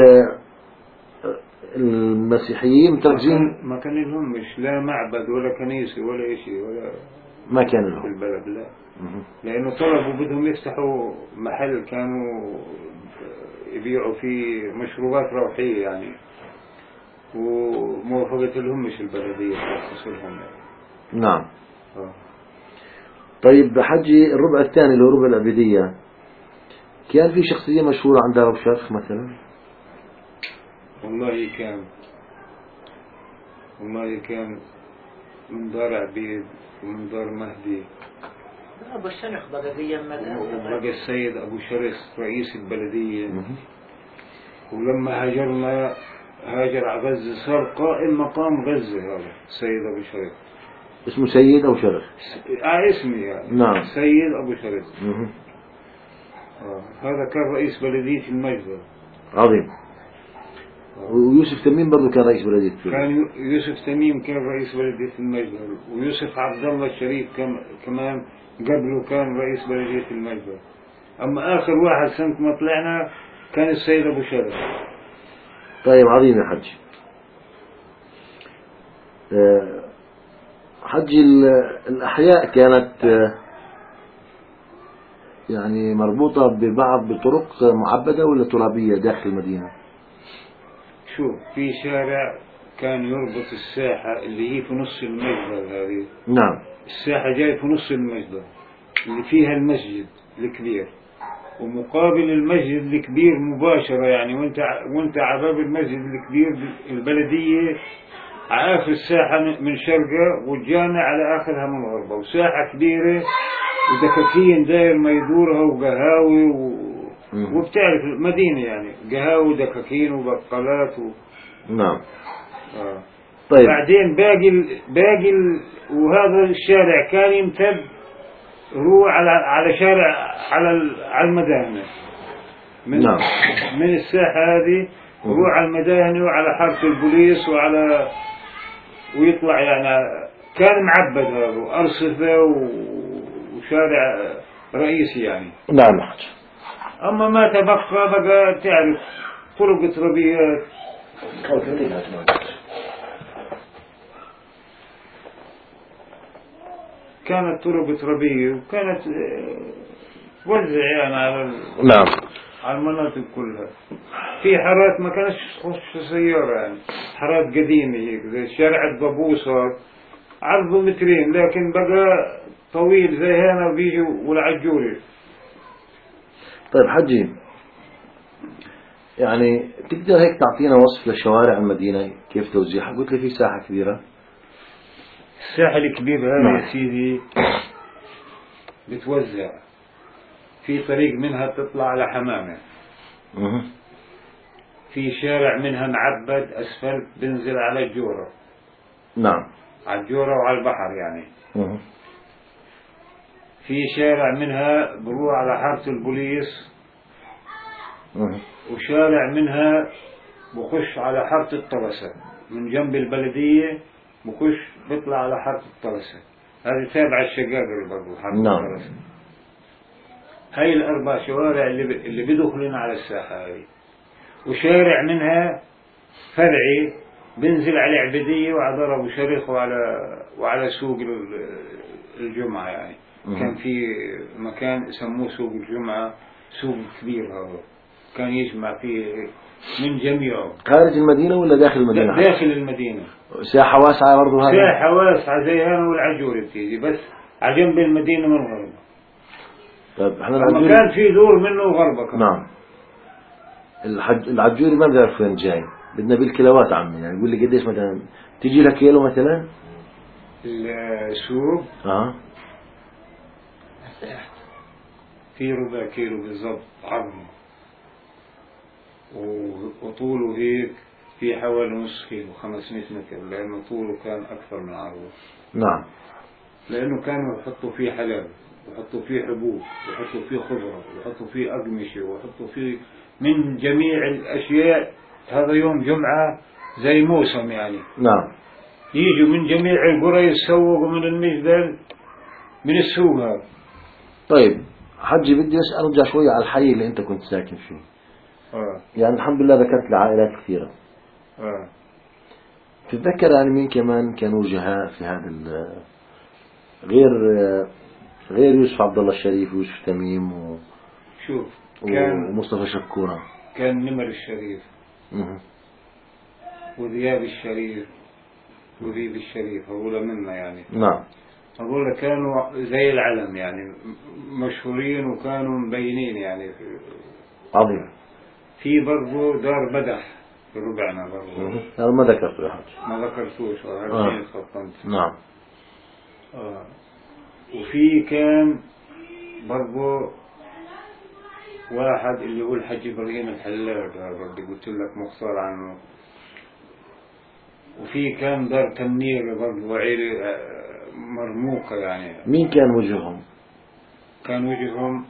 المسيحيين متركزين ما كان لهم مش لا معبد ولا كنيسة ولا شيء ولا ما كان لهم في البلد لا. لأنه طلبوا بدهم يفتحوا محل كانوا يبيعوا فيه مشروبات روحية يعني وموافقة لهم مش البلدية تخصصهم يعني. نعم. طيب حجي الربع الثاني اللي هو ربع العبيدية كان في شخصية مشهورة عند دار الشرخ مثلا؟ والله كان من دار عبيد ومن دار مهدي. أبو الشرخ وبقى السيد أبو شرخ رئيس البلدية. ولما هاجر على غزة صار قائم مقام غزة هذا السيد أبو شرخ. اسمه سيد أبو شرخ؟ اسمي يعني. نعم. سيد أبو شرخ. هذا كان رئيس بلدية المجد. عظيم. ويوسف تميم برضو كان رئيس بلدية. كان يوسف تميم كان رئيس بلدية المجد. ويوسف عبد الله الشريف كمان قبله كان رئيس بلدية المجد. أما آخر واحد سنة ما طلعنا كان السيد أبو شرخ. طيب عظيم يا حج. حج الأحياء كانت يعني مربوطة ببعض بطرق معبدة ولا ترابية داخل المدينة؟ شوف في شارع كان يربط الساحة اللي هي في نص المجد هذه. نعم. الساحة جاي في نص المجد اللي فيها المسجد الكبير ومقابل المسجد الكبير مباشرة يعني وانت على باب المسجد الكبير البلدية على آخر الساحة من شرقة والجامع على آخرها من غربة وساحة كبيرة ودكاكين داير ما يدورها وقهاوي وبتعرف المدينة يعني قهاوي ودكاكين وبقالات نعم. طيب بعدين باقي وهذا الشارع كان يمتد روح على شارع على المداهنة نعم. من الساحة هذه روح على المداهنة وعلى حارة البوليس ويطلع يعني كان معبد هذا أرصفة وشارع رئيسي يعني. نعم. أما ما تبقى بقى تعرف طرق تربيات كانت طرق تربية وكانت توزع يعني على المناطق كلها. في حارات ما كانش تخش سيارة يعني حارات قديمة هيك زي شارع الضبوصة عرضه 2 متر لكن بقى طويل زي هنا بيجي والعجوري. طيب حجي يعني تقدر هيك تعطينا وصف لشوارع المدينة كيف توزيعها؟ قلت لي في ساحة كبيرة. الساحة الكبيرة هذه يا سيدي بتوزع في طريق منها تطلع على حمامة، في شارع منها معبد أسفل بنزل على الجورة. نعم. على الجورة وعلى البحر يعني. في شارع منها بروح على حارة البوليس، وشارع منها بخش على حارة الطلسة من جنب البلدية، بخش بيطلع على حارة الطلسة. هذه تابعة الشقاقر برضو حارة الطلسة. هاي الأربع شوارع اللي بدخلنا على الساحة هذه. وشارع منها فرعي بنزل على عبدية وعلى ضرب وشريخ وعلى سوق الجمعة يعني. كان في مكان يسموه سوق الجمعة، سوق كبير هذا كان يجمع فيه من جميعه. خارج المدينة ولا داخل المدينة؟ داخل المدينة. ساحة واسعة برضو هذا؟ ساحة واسعة زي هنا والعجور بتيجي، بس على جنب المدينة من غربة. طيب احنا كان في دور منه وغربة كمان. نعم. العجوري ما بيعرف وين جاي، بدنا بالكيلوات عمي، يعني يقول لي قديش مثلا تيجي لك كيلو مثلا؟ السوق في ربع كيلو بالضبط عظمه، وطوله هيك في حوالي نص كيلو 500 متر، لأنه طوله كان أكثر من عرضه. نعم. لأنه كانوا يحطوا فيه حلال، ويحطوا فيه حبوب، ويحطوا فيه خضرة، ويحطوا فيه أقمشة، ويحطوا فيه من جميع الأشياء. هذا يوم جمعة زي موسم يعني. نعم. يجوا من جميع القرى يتسوقوا من المجدل من السوق هذا. طيب حجي بدي أرجع شوية على الحي اللي أنت كنت ساكن فيه. يعني الحمد لله ذكرت لعائلات كثيرة. تتذكر يعني مين كمان كانوا وجهاء في هذا غير يوسف عبد الله الشريف ويوسف تميم شوف كان ومصطفى شكورة؟ كان نمر الشريف وذياب الشريف وذيب الشريف، هذول منا يعني. نعم. هذول كانوا زي العلم يعني، مشهورين وكانوا مبينين يعني. عظيم. في برضو دار بدح في ربعنا برضو. هذا ما ذكرته يا حاج. ما ذكرتوش خطنت. نعم. وفي كان برضو واحد اللي هو الحج إبراهيم الحلاج، برضو قلت لك مختصر عنه. وفي كان دار تمنير برضو وعيلة مرموقة يعني. مين كان وجههم؟ كان وجههم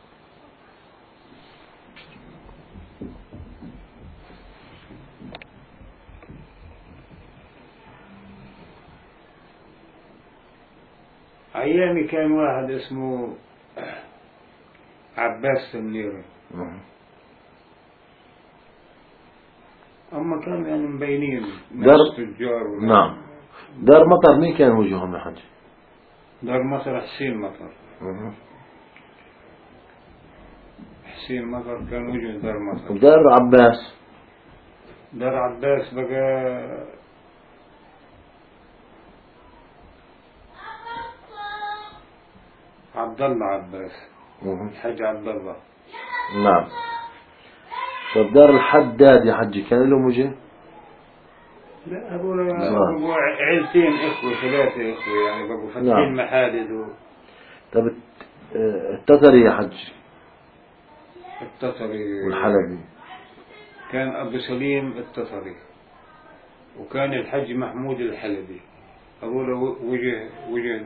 أيامي كان واحد اسمه عباس تمنير. أما كانوا يعني مبينين ناس تجار. نعم. دار مطر مين كان وجههم يا حاج؟ دار مطر حسين مطر. حسين مطر كان وجه دار مطر. ودار عباس؟ دار عباس بقى عبد الله عباس، الحاج عبد الله. نعم. طب دار الحداد يا حجي كان لهم وجه؟ لا أبو عيلتين إخوة، 3 إخوة يعني، بقوا فاتحين محادث طب التتري يا حج؟ التتري والحلبي كان أبو سليم التتري، وكان الحج محمود الحلبي. أقول وجه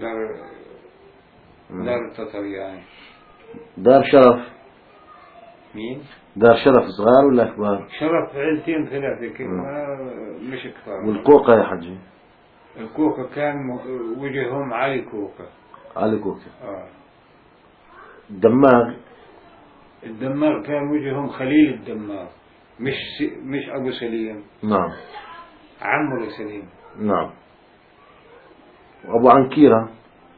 دار التتري يعني. دار شرف مين؟ دار شرف صغار ولا كبار؟ شرف عيلتين 3 مش كثار. والكوكا يا حجي؟ الكوكا كان وجههم علي كوكا. علي كوكا. الدماغ؟ الدماغ كان وجههم خليل الدماغ، مش أبو سليم. نعم. عمرو سليم. نعم. وأبو عنكيرة؟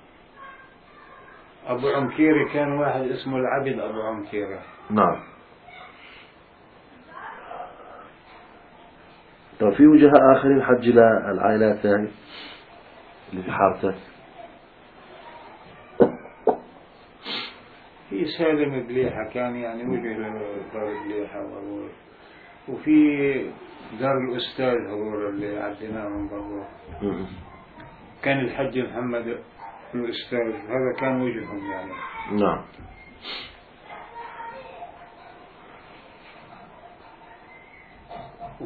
أبو عنكيرة كان واحد اسمه العبد أبو عنكيرة. نعم. طيب في وجهاء آخرين حج للعائلات يعني اللي في حارتك؟ في سالم بليحة كان يعني وجه دار بليحة، وفي دار الأستاذ هذول اللي عديناهم برضه. كان الحج محمد الأستاذ هذا كان وجههم يعني. نعم.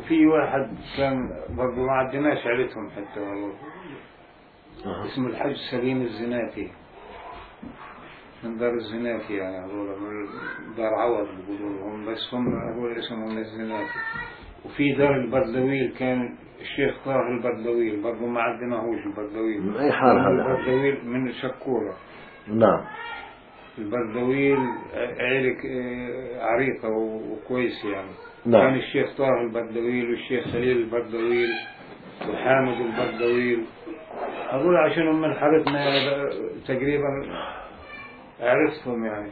وفي واحد كان برضه ما عدناش عيلتهم حتى والله، اسمه الحج سليم الزناتي، من دار الزناتي، يعني هذول من دار عوض بيقولوا لهم، بس هم هذول اسمهم الزناتي. وفي دار البردويل كان الشيخ طه البردويل، برضه ما عدناهوش البردويل. من أي حال هذا؟ البردويل من شكورة. نعم. البردويل عيلة عريقة وكويس يعني. نعم. كان الشيخ طه البردويل والشيخ خليل البردويل وحامد البردويل، هذول عشانهم من حارتنا تقريبا عرفتهم يعني.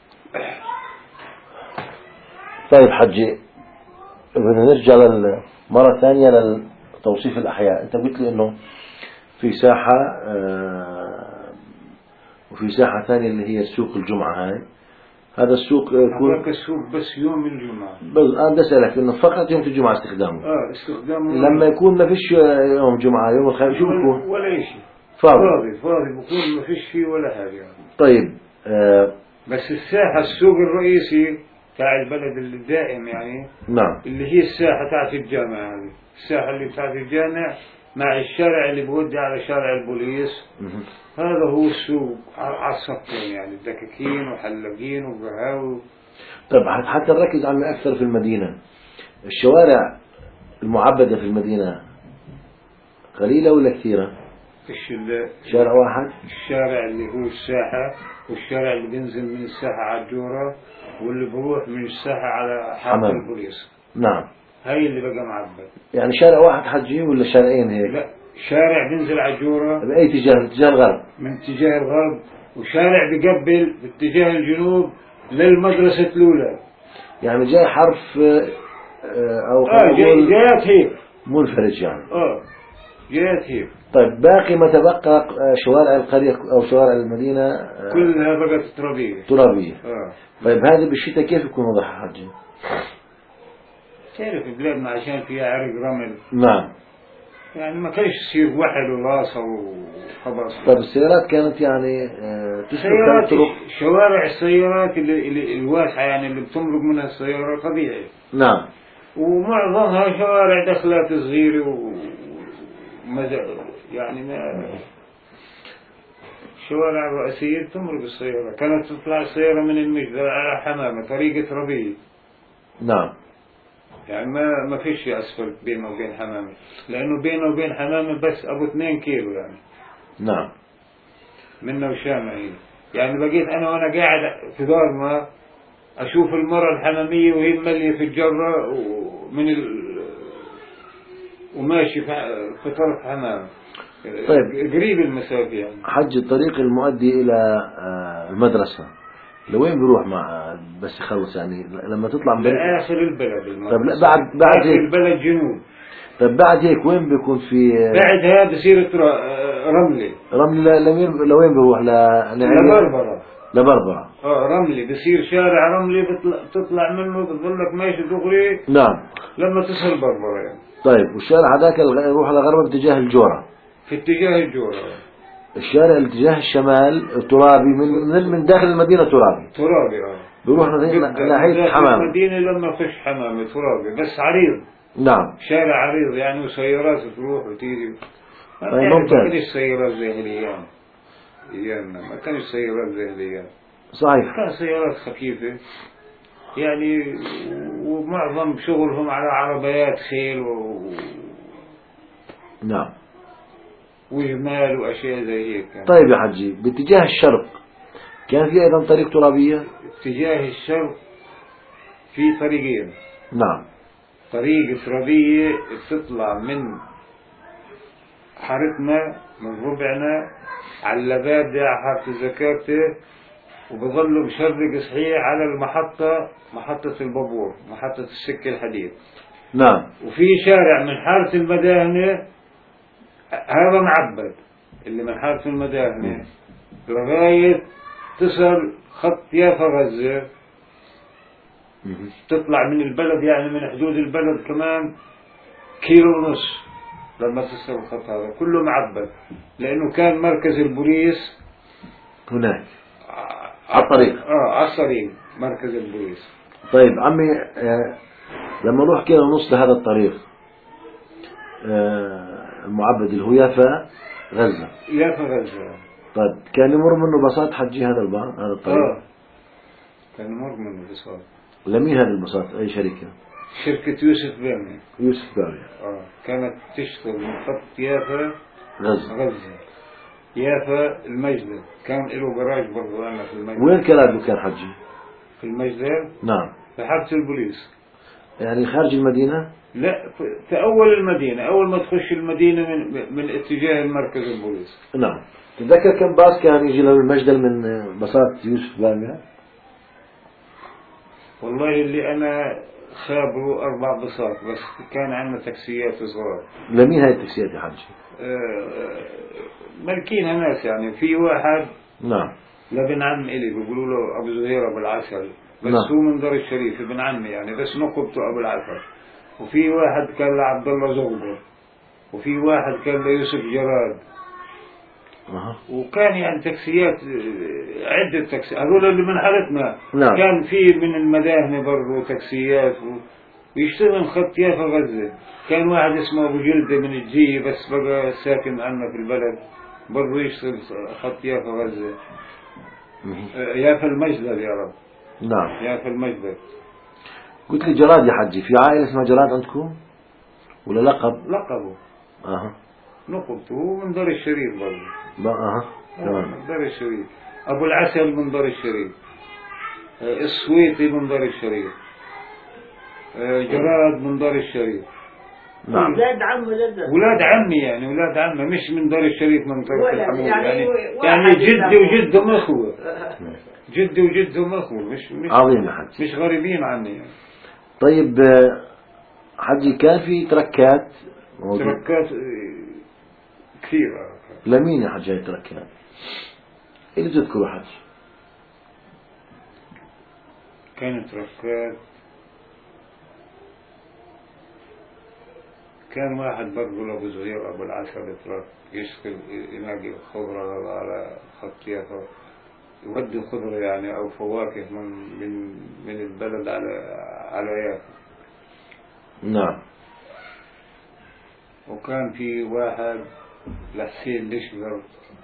طيب حجي، بدنا نرجع مرة ثانية لتوصيف الأحياء. أنت قلت لي إنه في ساحة وفي ساحة ثانية اللي هي سوق الجمعة. هاي هذا السوق يكون السوق بس يوم الجمعة. بس أنا بسألك إنه فقط يوم الجمعة استخدامه. استخدامه لما يكون ما فيش يوم جمعة يوم الخميس شو بيكون؟ ولا شيء. فاضي بكون ما فيش فيه ولا حاجة يعني. طيب بس الساحة السوق الرئيسي تاع البلد اللي دائم يعني. نعم. اللي هي الساحة تاعت الجامع، هذه الساحة اللي تاعت الجامع مع الشارع اللي بودي على شارع البوليس. هذا هو السوق على الصفين يعني، دكاكين وحلاقين وقهاوي. طيب حتى نركز على أكثر في المدينة، الشوارع المعبدة في المدينة قليلة ولا كثيرة؟ شارع واحد؟ الشارع اللي هو الساحة، والشارع اللي بينزل من الساحة على الجورة، واللي بروح من الساحة على حارة البوليس. نعم. هاي اللي بقى معبد. يعني شارع واحد حجي ولا شارعين هيك؟ لا، شارع بينزل على الجورة. بأي اتجاه؟ اتجاه الغرب؟ من اتجاه الغرب، وشارع بيقبل باتجاه الجنوب للمدرسة الأولى. يعني جاي حرف أو جايات هيك منفرج يعني. جايات هيك. طيب باقي ما تبقى شوارع القرية أو شوارع المدينة كلها بقت ترابية. طيب هذا بالشتاء كيف يكون وضعها حجي؟ تعرف بلادنا عشان فيها عرق رمل. نعم. يعني ما كانش يصير وحل ولاصة وخلاص. طيب السيارات كانت يعني سيارات شوارع السيارات اللي الواسعة يعني اللي بتمرق منها السيارة طبيعي. نعم. ومعظمها شوارع دخلات صغيرة يعني شوارع رئيسية تمرق السيارة. كانت تطلع السيارة من المجدر على حمامة طريقة ربيع. نعم. يعني ما فيش أسفلت بينه وبين حمامة، لأنه بينه وبين حمامة بس أبو 2 كيلو يعني. نعم. منه وشامة يعني بقيت أنا وأنا قاعد في دار ما أشوف المرة الحمامية وهي ملية في الجرة وماشي في طرف حمام. طيب قريب المسافة يعني. حج الطريق المؤدي إلى المدرسة لوين بيروح بس يخلص يعني لما تطلع من لآخر البلد طب لا بعد هيك البلد جنوب. طب بعد هيك وين بيكون في بعدها بصير رملي لوين بيروح لبربرة. رملي بصير شارع رملي تطلع منه بتظلك ماشي دغري. نعم. لما تصل بربرة يعني. طيب والشارع هذاك يروح لغرب اتجاه الجورة. في اتجاه الجورة. الشارع الاتجاه الشمال ترابي من داخل المدينة ترابي. بيروح ناحية حمام المدينة لما فيش حمام ترابي بس عريض. نعم. شارع عريض يعني وسيارات تروح وتيجي. ما كانش سيارات زي الأيام ما كانش سيارات زي الأيام. صحيح. كان سيارات خفيفة يعني، ومعظم شغلهم على عربيات خيل نعم وجمال وأشياء زي هيك يعني. طيب يا حجي باتجاه الشرق كان في أيضا طريق ترابية؟ اتجاه الشرق في طريقين. نعم. طريق ترابية تطلع من حارتنا من ربعنا على اللبادة على حارة الزكاة، وبظلوا بشرق صحيح على محطة البابور، محطة السكة الحديد. نعم. وفي شارع من حارة المداهنة، هذا معبد اللي من حارة المداهنة لغاية تصل خط يافا غزة، تطلع من البلد يعني من حدود البلد كمان 1.5 كيلو لما تصل الخط هذا كله معبد، لأنه كان مركز البوليس هناك على الطريق. على الطريق مركز البوليس. طيب عمي لما نروح كده نص لهذا الطريق المعبد اللي هو يافا غزة. يافا غزة. طيب كان يمر منه باصات حجي هذا الطريق؟ كان يمر منه باصات. لمين هذه الباصات؟ أي شركة؟ شركة يوسف بامي. يوسف بامي. كانت تشتغل من خط يافا غزة. يافا المجد، كان له جراج برضه أنا في المجد. وين كان له دكان حجي؟ في المجد. نعم. في حبس البوليس. يعني خارج المدينة؟ لا، في أول المدينة، أول ما تخش المدينة من اتجاه المركز البوليس. نعم. تتذكر كم باص كان يجي للمجدل من باصات يوسف بامي؟ والله اللي أنا خابروا 4 باصات بس، كان عندنا تاكسيات صغار. لمين هاي التاكسيات يا حجي؟ مالكينها ناس يعني. في واحد نعم لابن عم إلي بيقولوا له أبو زهير أبو العسل، بس نعم. هو من دار الشريف ابن عمي يعني، بس نقبته أبو العسل. وفي واحد كان لعبد الله زغبر، وفي واحد كان ليوسف جراد. وكان يعني تاكسيات، عدة تاكسيات، هذول اللي من حالتنا. نعم. كان في من المداهن برضه تاكسيات ويشتغل خط يافا غزة. كان واحد اسمه أبو جلدة من الجي بس بقى ساكن عنا في البلد، برضه يشتغل خط يافا غزة. يافا المجدل يا رب. نعم. يافا المجدل. قلت لي جراد يا حجي، في عائلة اسمها جراد عندكم ولا لقب؟ لقبه. نقبته من دار الشريف برضه. تمام. من دار الشريف. أبو العسل من دار الشريف. السويطي من دار الشريف. جراد من دار الشريف. نعم. ولاد عمي يعني، ولاد عمي مش من دار الشريف من طرف الحمود يعني جدي وجدهم اخوه. جدي وجدهم اخوه، مش عظيم يا حجي، مش غريبين عني يعني. طيب حجي كان في تركات كثيرة. لمين يا حجي هاي التركات؟ اللي تذكروا حجي؟ كانت تركات، كان واحد برضه أبو زهير أبو العسل ترك يشتغل يلاقي خضرة على خط يافا، يودي خضرة يعني أو فواكه من البلد على يافا. نعم. وكان في واحد لحسين لشبر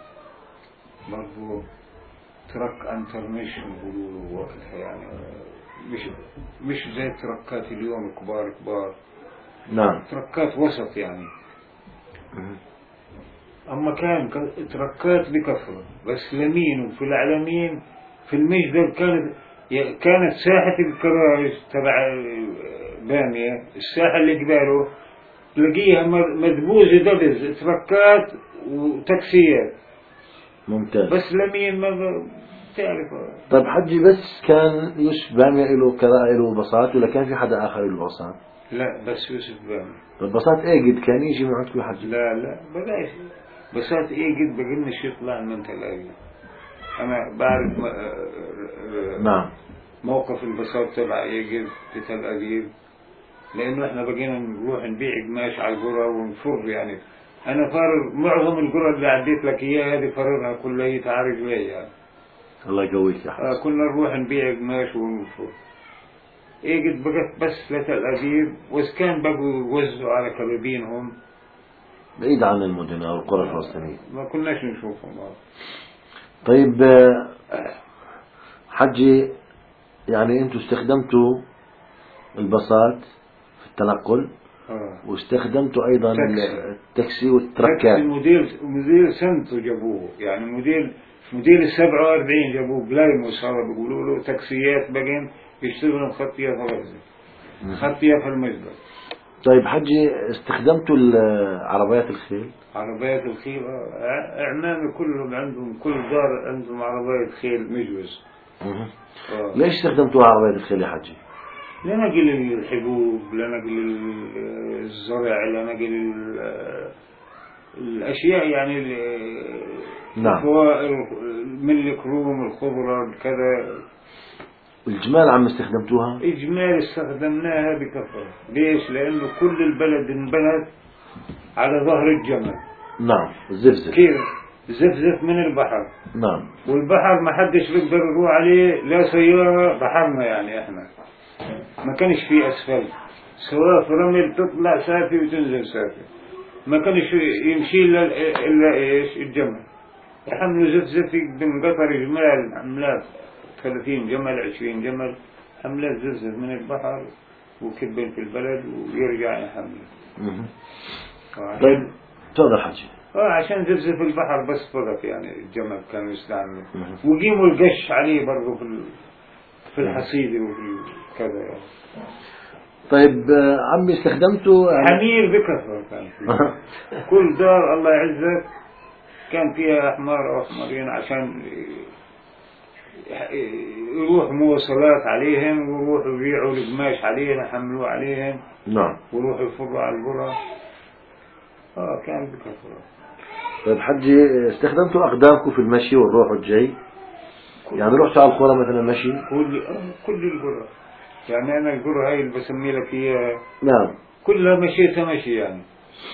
برضه ترك انترنيشن بيقولوا وقتها يعني، مش زي تركات اليوم كبار. نعم. تركات وسط يعني. أما كان تركات بكثرة، بس لمين وفي العلمين في المجدل كانت ساحة الكراج تبع بامية، الساحة اللي قباله تلاقيها مدبوزة دبز تركات وتاكسيات. ممتاز. بس لمين ما تعرف. طيب حجي بس كان يوسف بامية له باصات ولا كان في حدا آخر له باصات؟ لا بس يوسف بامية. الباصات قد كان يجي من عندكم حجي؟ لا بلاش بسات قد بقلناش يطلع من تل أبيب. أنا بعرف نعم. موقف البساط تبع قد في تل أبيب، لأنه إحنا بقينا نروح نبيع قماش على القرى ونفر يعني. أنا فارغ معظم القرى اللي عديت لك إياها هذه فرغها كلها تعرف لي يعني. الله يقويك يا حجي. كنا نروح نبيع قماش ونفر. قد بقت بس لتل أبيب، وإذا كان بقوا يوزعوا على كبابينهم بعيد عن المدن أو القرى الفلسطينية، ما كناش نشوفهم. طيب حجي يعني أنتوا استخدمتوا الباصات في التنقل واستخدمتوا أيضا التاكسي والتركات. موديل سنتو جابوه يعني، موديل 47 جابوه بلايموس، هذا بيقولوا له تاكسيات بقين يشتغلوا خط يافا غزة، خط يافا المجد. طيب حجي استخدمتوا عربيات الخيل؟ عربيات الخيل اعمامي كلهم عندهم، كل دار عندهم عربيات خيل مجوز. ليش استخدمتوا عربيات الخيل يا حجي؟ لنقل الحبوب، لنقل الزرع، لنقل الاشياء يعني. نعم. من الكروم الخضرة كذا. الجمال عم استخدمتوها؟ الجمال استخدمناها بكثرة. ليش؟ لأنه كل البلد انبنت على ظهر الجمل. نعم. زفزف. كيف؟ زفزف من البحر. نعم. والبحر ما حدش بيقدر يروح عليه، لا سيارة، بحرنا يعني احنا ما كانش فيه أسفل. سواف رمل تطلع سافي وتنزل سافي. ما كانش يمشي إلا إيش الجمل، يحملوا زفزف يقدم قطر جمال حملات 30 جمل 20 جمل حملات زفزف من البحر وكبن في البلد ويرجع يحمل. طيب تفضل حجي. عشان زفزف البحر بس فقط يعني الجمل كانوا يستعملوا، وقيموا القش عليه برضه في الحصيدة وفي كذا يعني. طيب عمي استخدمته حمير بكثرة كان فيه. كل دار الله يعزك كان فيها أحمار أو أحمرين عشان يروح مواصلات عليهم ويروحوا يبيعوا القماش عليهم يحملوه عليهم. نعم. ويروحوا يفروا على القرى. كان بكثرة. طيب حجي استخدمتوا أقدامكم في المشي والروح والجاي؟ يعني رحتوا على القرى مثلا مشي؟ كل القرى. يعني أنا القرى هاي اللي بسمي لك إياها. نعم. كلها مشيتها مشي يعني.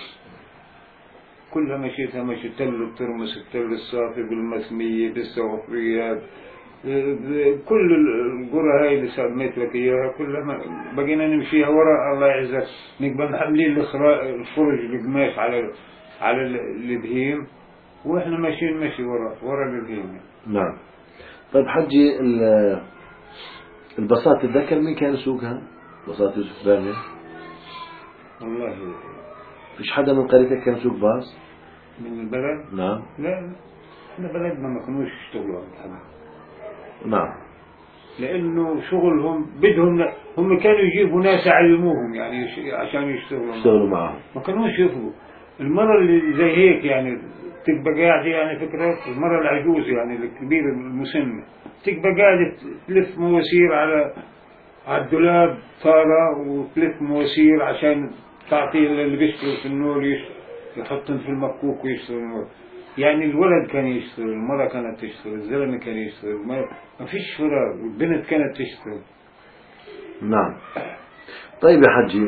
كلها مشيتها مشي، تل الترمس، التل الصافي، بالمسمية، بالسوفريات، كل القرى هاي اللي سميت لك إياها كلها بقينا نمشيها وراء الله يعزك، نقبل محملين الفرج القماش على البهيم وإحنا ماشيين مشي وراء البهيم. نعم. طيب حجي البساط تتذكر مين كان يسوقها؟ بساط يوسف بامية؟ والله فيش حدا من قريتك كان يسوق باص؟ من البلد؟ نعم. لا احنا بلدنا ما كانوش يشتغلوا على. نعم. لأنه شغلهم بدهم هم كانوا يجيبوا ناس يعلموهم يعني عشان يشتغلوا معهم. ما كانوش يفضوا. المرة اللي زي هيك يعني تبقى قاعدة يعني فكرة المرة العجوز يعني الكبير المسن تبقى قاعدة تلف مواسير على الدولاب طارة وتلف مواسير عشان تعطي اللي بيشتغل في النور يحطن في المكوك ويشتغل النور. يعني الولد كان يشتغل، المرأة كانت تشتغل، الزلمة كان يشتغل، ما فيش فراغ، والبنت كانت تشتغل. نعم. طيب يا حجي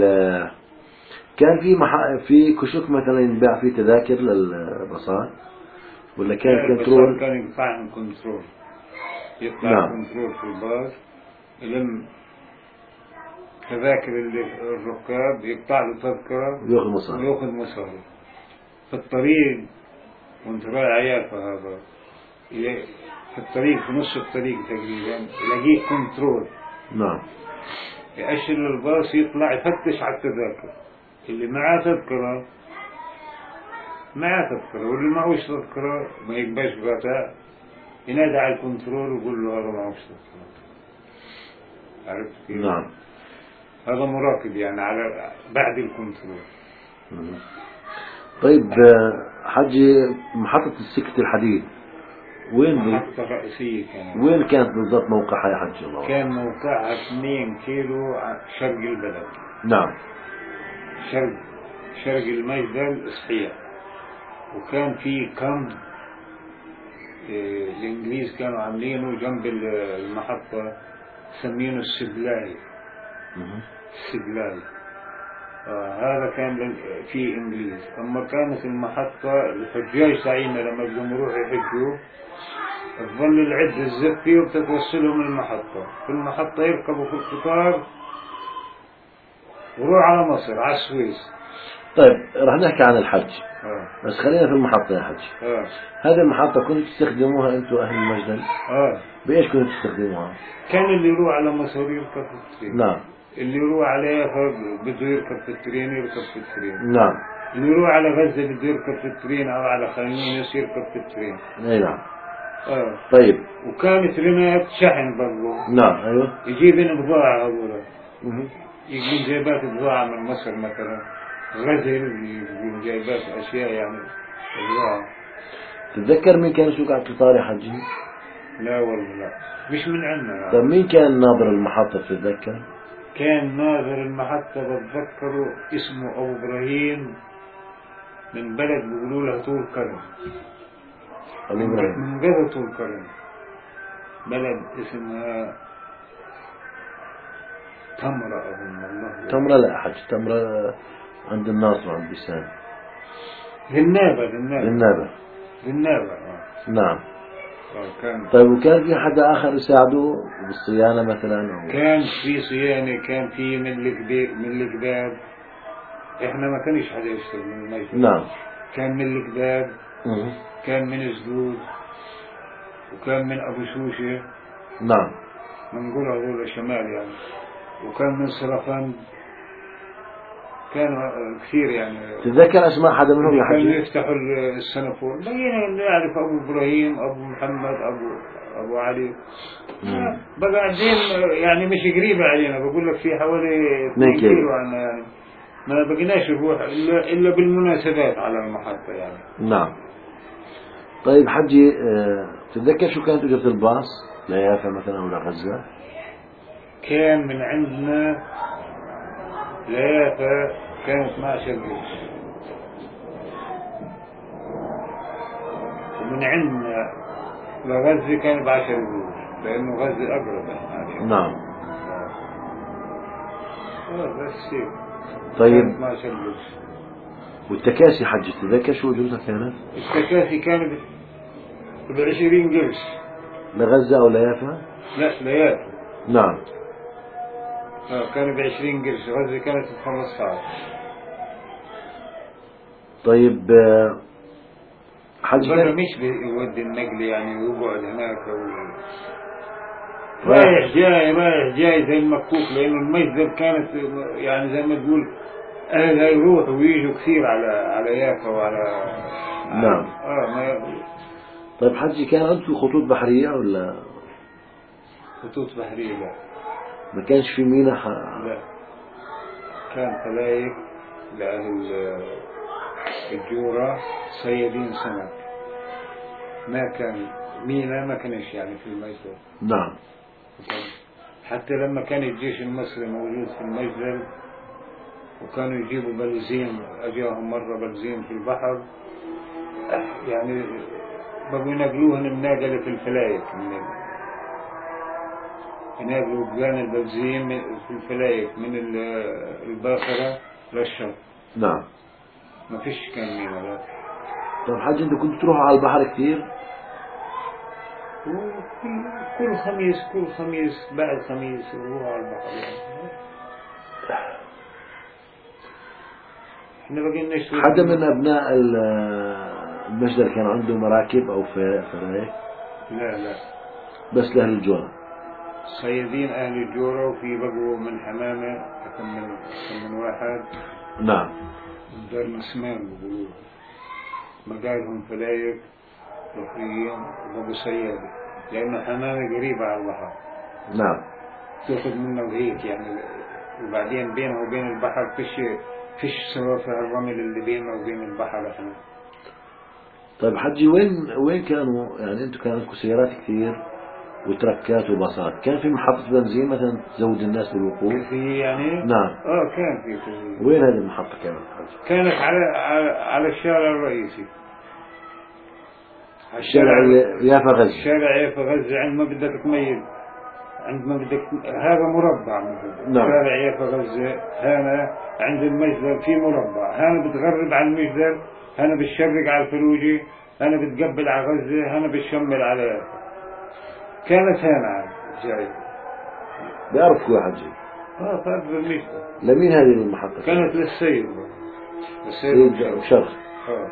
كان في كشك مثلا ينباع فيه تذاكر للباصات ولا كان كنترول؟ كان يقطع كنترول، يطلع نعم. كنترول في الباص يلم تذاكر الركاب يقطع له تذكرة ويأخذ مصاري في الطريق. وانت رايح عيافة هذا في الطريق في نص الطريق تقريبا يلاقيه كنترول. نعم. يأشر للباص يطلع يفتش على التذاكر، اللي معاه تذكرة واللي معهوش تذكرة ما يقباش بغتاء ينادى على الكنترول ويقول له هذا معهوش تذكرة. عرفت كيف؟ نعم. هذا مراقب يعني على بعد الكنترول. طيب حجي محطة السكة الحديد وين محطة رئيسية وين كانت بالضبط موقعها يا حجي الله؟ كان موقعها 2 كيلو شرق البلد. نعم. شرق المجدل صحيح. وكان في كامب الإنجليز كانوا عاملينه جنب المحطة سمينه السبلاي. هذا كان في إنجليز. أما كانت المحطة الحجاج تاعينا لما بدهم يروحوا يحجوا تظل العد الزفي وبتتوصلهم المحطة. في المحطة يركبوا في القطار وروح على مصر على السويس. طيب رح نحكي عن الحج. بس خلينا في المحطة يا حج. هذه المحطة كنتوا تستخدموها أنتوا أهل المجدل؟ بإيش كنتوا تستخدموها؟ كان اللي يروح على مصر يركب في الترين. نعم. اللي يروح على بده يركب في الترين يركب في الترين. نعم. اللي يروح على غزة بده يركب في الترين أو على خان يونس يركب في الترين. أي نعم. طيب. وكانت رنات شحن برضه. نعم. أيوه. يجيب لنا بضاعة هذولا. يجيب جايبات بضاعة من مصر مثلا غزل يجيب جايبات أشياء يعني بضاعة. تتذكر مين كان يسوق على القطار يا حجي؟ لا والله لا مش من عندنا يعني. طيب مين كان ناظر المحطة تتذكر؟ كان ناظر المحطة بتذكره اسمه أبو إبراهيم من بلد بيقولوا له طول كرم. من قبل طول كرم بلد اسمها تمرة أظن والله. تمرة لا حج تمرة عند الناصر وعند بسان. ذنابة. نعم. كان طيب وكان في حدا آخر يساعده بالصيانة مثلا أو؟ كان في صيانة، كان في من الكباب. احنا ما كانش حدا يشتغل من المجلس. نعم. كان من الكباب، مه. كان من زدود، وكان من ابو شوشة، نعم. من قرى هذول الشمال يعني، وكان من صرفان. كانوا كثير يعني. تتذكر أسماء حدا منهم يا كانوا حجي؟ يفتحوا السنفور. بقينا نعرف ابو ابراهيم، ابو محمد، ابو علي. بقى قاعدين يعني مش قريبة علينا، بقول لك في حوالي 2 كيلو عنا يعني. ما بقيناش نروح إلا بالمناسبات على المحطة يعني. نعم. طيب حجي تتذكر شو كانت أجرة الباص ليافا مثلا أو لغزة؟ كان من عندنا ليافا كانت 12 قرش، ومن عندنا لغزة كان ب10 قروش، لأنه غزة أقرب يعني. نعم. بس هيك. طيب 12 قرش. والتكاسي حجي تتذكر شو أجرتها كانت؟ التكاسي كانت ب20 قرش. لغزة أو ليافا؟ لا ليافا. نعم. كان ب20 قرش، غزة كانت ب15. طيب حجي بقى كان مش بيودي النقل يعني، ويقعد هناك رايح جاي رايح جاي زي المكوك، لأنه المجزر كانت يعني زي ما تقول أهلها يروحوا ويجوا كثير على يافا وعلى. نعم. ما طيب حجي كان عندكم خطوط بحرية ولا؟ خطوط بحرية لا. ما كانش في ميناء لا، كان فلايق لأهل الجورة صيادين سمك. ما كان مينا، ما كانش يعني في المجزر. نعم. حتى لما كان الجيش المصري موجود في المجزر وكانوا يجيبوا بلزيم، أجاهم مرة بلزيم في البحر يعني، بقوا ينقلوهن الناقلة في الفلايك، ينقلوا بقان البلزيم في الفلايك من الباخرة للشط. نعم. ما فيش كان مينا لا. طيب حجي انتوا كنتوا تروحوا على البحر كثير؟ كل خميس بعد خميس نروح على البحر يعني. احنا بقينا حدا من ابناء المجدر كان عنده مراكب او فلايك؟ لا بس لاهل الجورة. صيادين اهل الجورة، وفي بقوا من حمامة كم من واحد. نعم. دار مسمان بقولوا مقالهم فلايك بحريين، وبقوا صيادة لأنه حمامة قريبة على البحر. نعم. تأخذ منه وهيك يعني، وبعدين بينه وبين البحر فيش سوافة الرمل اللي بينه وبين البحر احنا. طيب حجي وين كانوا يعني انتوا كان عندكم سيارات كثير وتركات وباصات، كان في محطة بنزين مثلا تزود الناس بالوقوف؟ في يعني. نعم. كان في. وين هذه المحطة كانت حجي؟ كانت على الشارع الرئيسي. الشارع يافا غزة. الشارع يافا غزة، عند ما بدك تميز، عند ما بدك هذا مربع مثلا. نعم. شارع يافا غزة هنا عند المجزر في مربع، هنا بتغرب على المجزر، هنا بتشرق على الفلوجي، هنا بتقبل على غزة، هنا بتشمل على يافا. كانت هنا جاي. بيعرفوا يا حجي؟ طيب بالمجزر. لمين هذه المحطة؟ كانت للسيد وشرخ.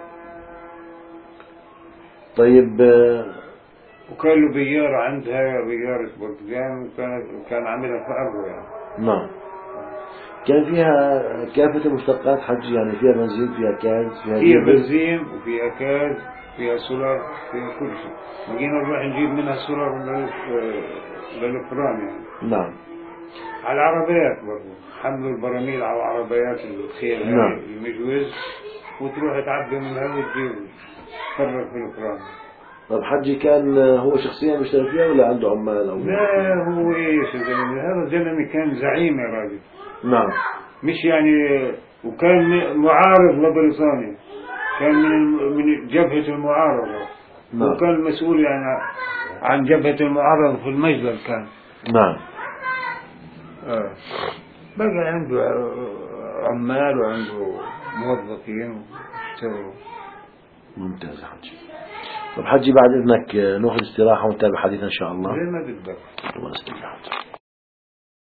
طيب وكان له بيارة عندها، بيارة برتقال، وكان عاملها في أرضه يعني. نعم. كان فيها كافة المشتقات حجي يعني، فيها بنزين، فيها كاز، فيها بنزين وفيها كاز، فيها سولار، فيها كل شيء. بقينا نروح نجيب منها سولار للفران يعني. نعم. على العربيات برضه حملوا البراميل على العربيات الخيل هاي. نعم. المجوز، وتروح تعبي منها وتجيب تفرغ في الفران. طب حجي كان هو شخصيا بيشتغل فيها ولا عنده عمال أو؟ لا، هو ايش الزلمه هذا؟ الزلمه كان زعيم يا راجل. نعم. مش يعني، وكان معارض لبريطانيا، كان من جبهة المعارضة. نعم. وكان مسؤول يعني عن جبهة المعارضة في المجزر كان. نعم. بقى عنده عمال وعنده موظفين واشتغلوا. ممتاز يا حجي. طب حجي بعد إذنك نأخذ استراحة ونتابع حديثنا إن شاء الله. زي ما بدك. الله يسلمك.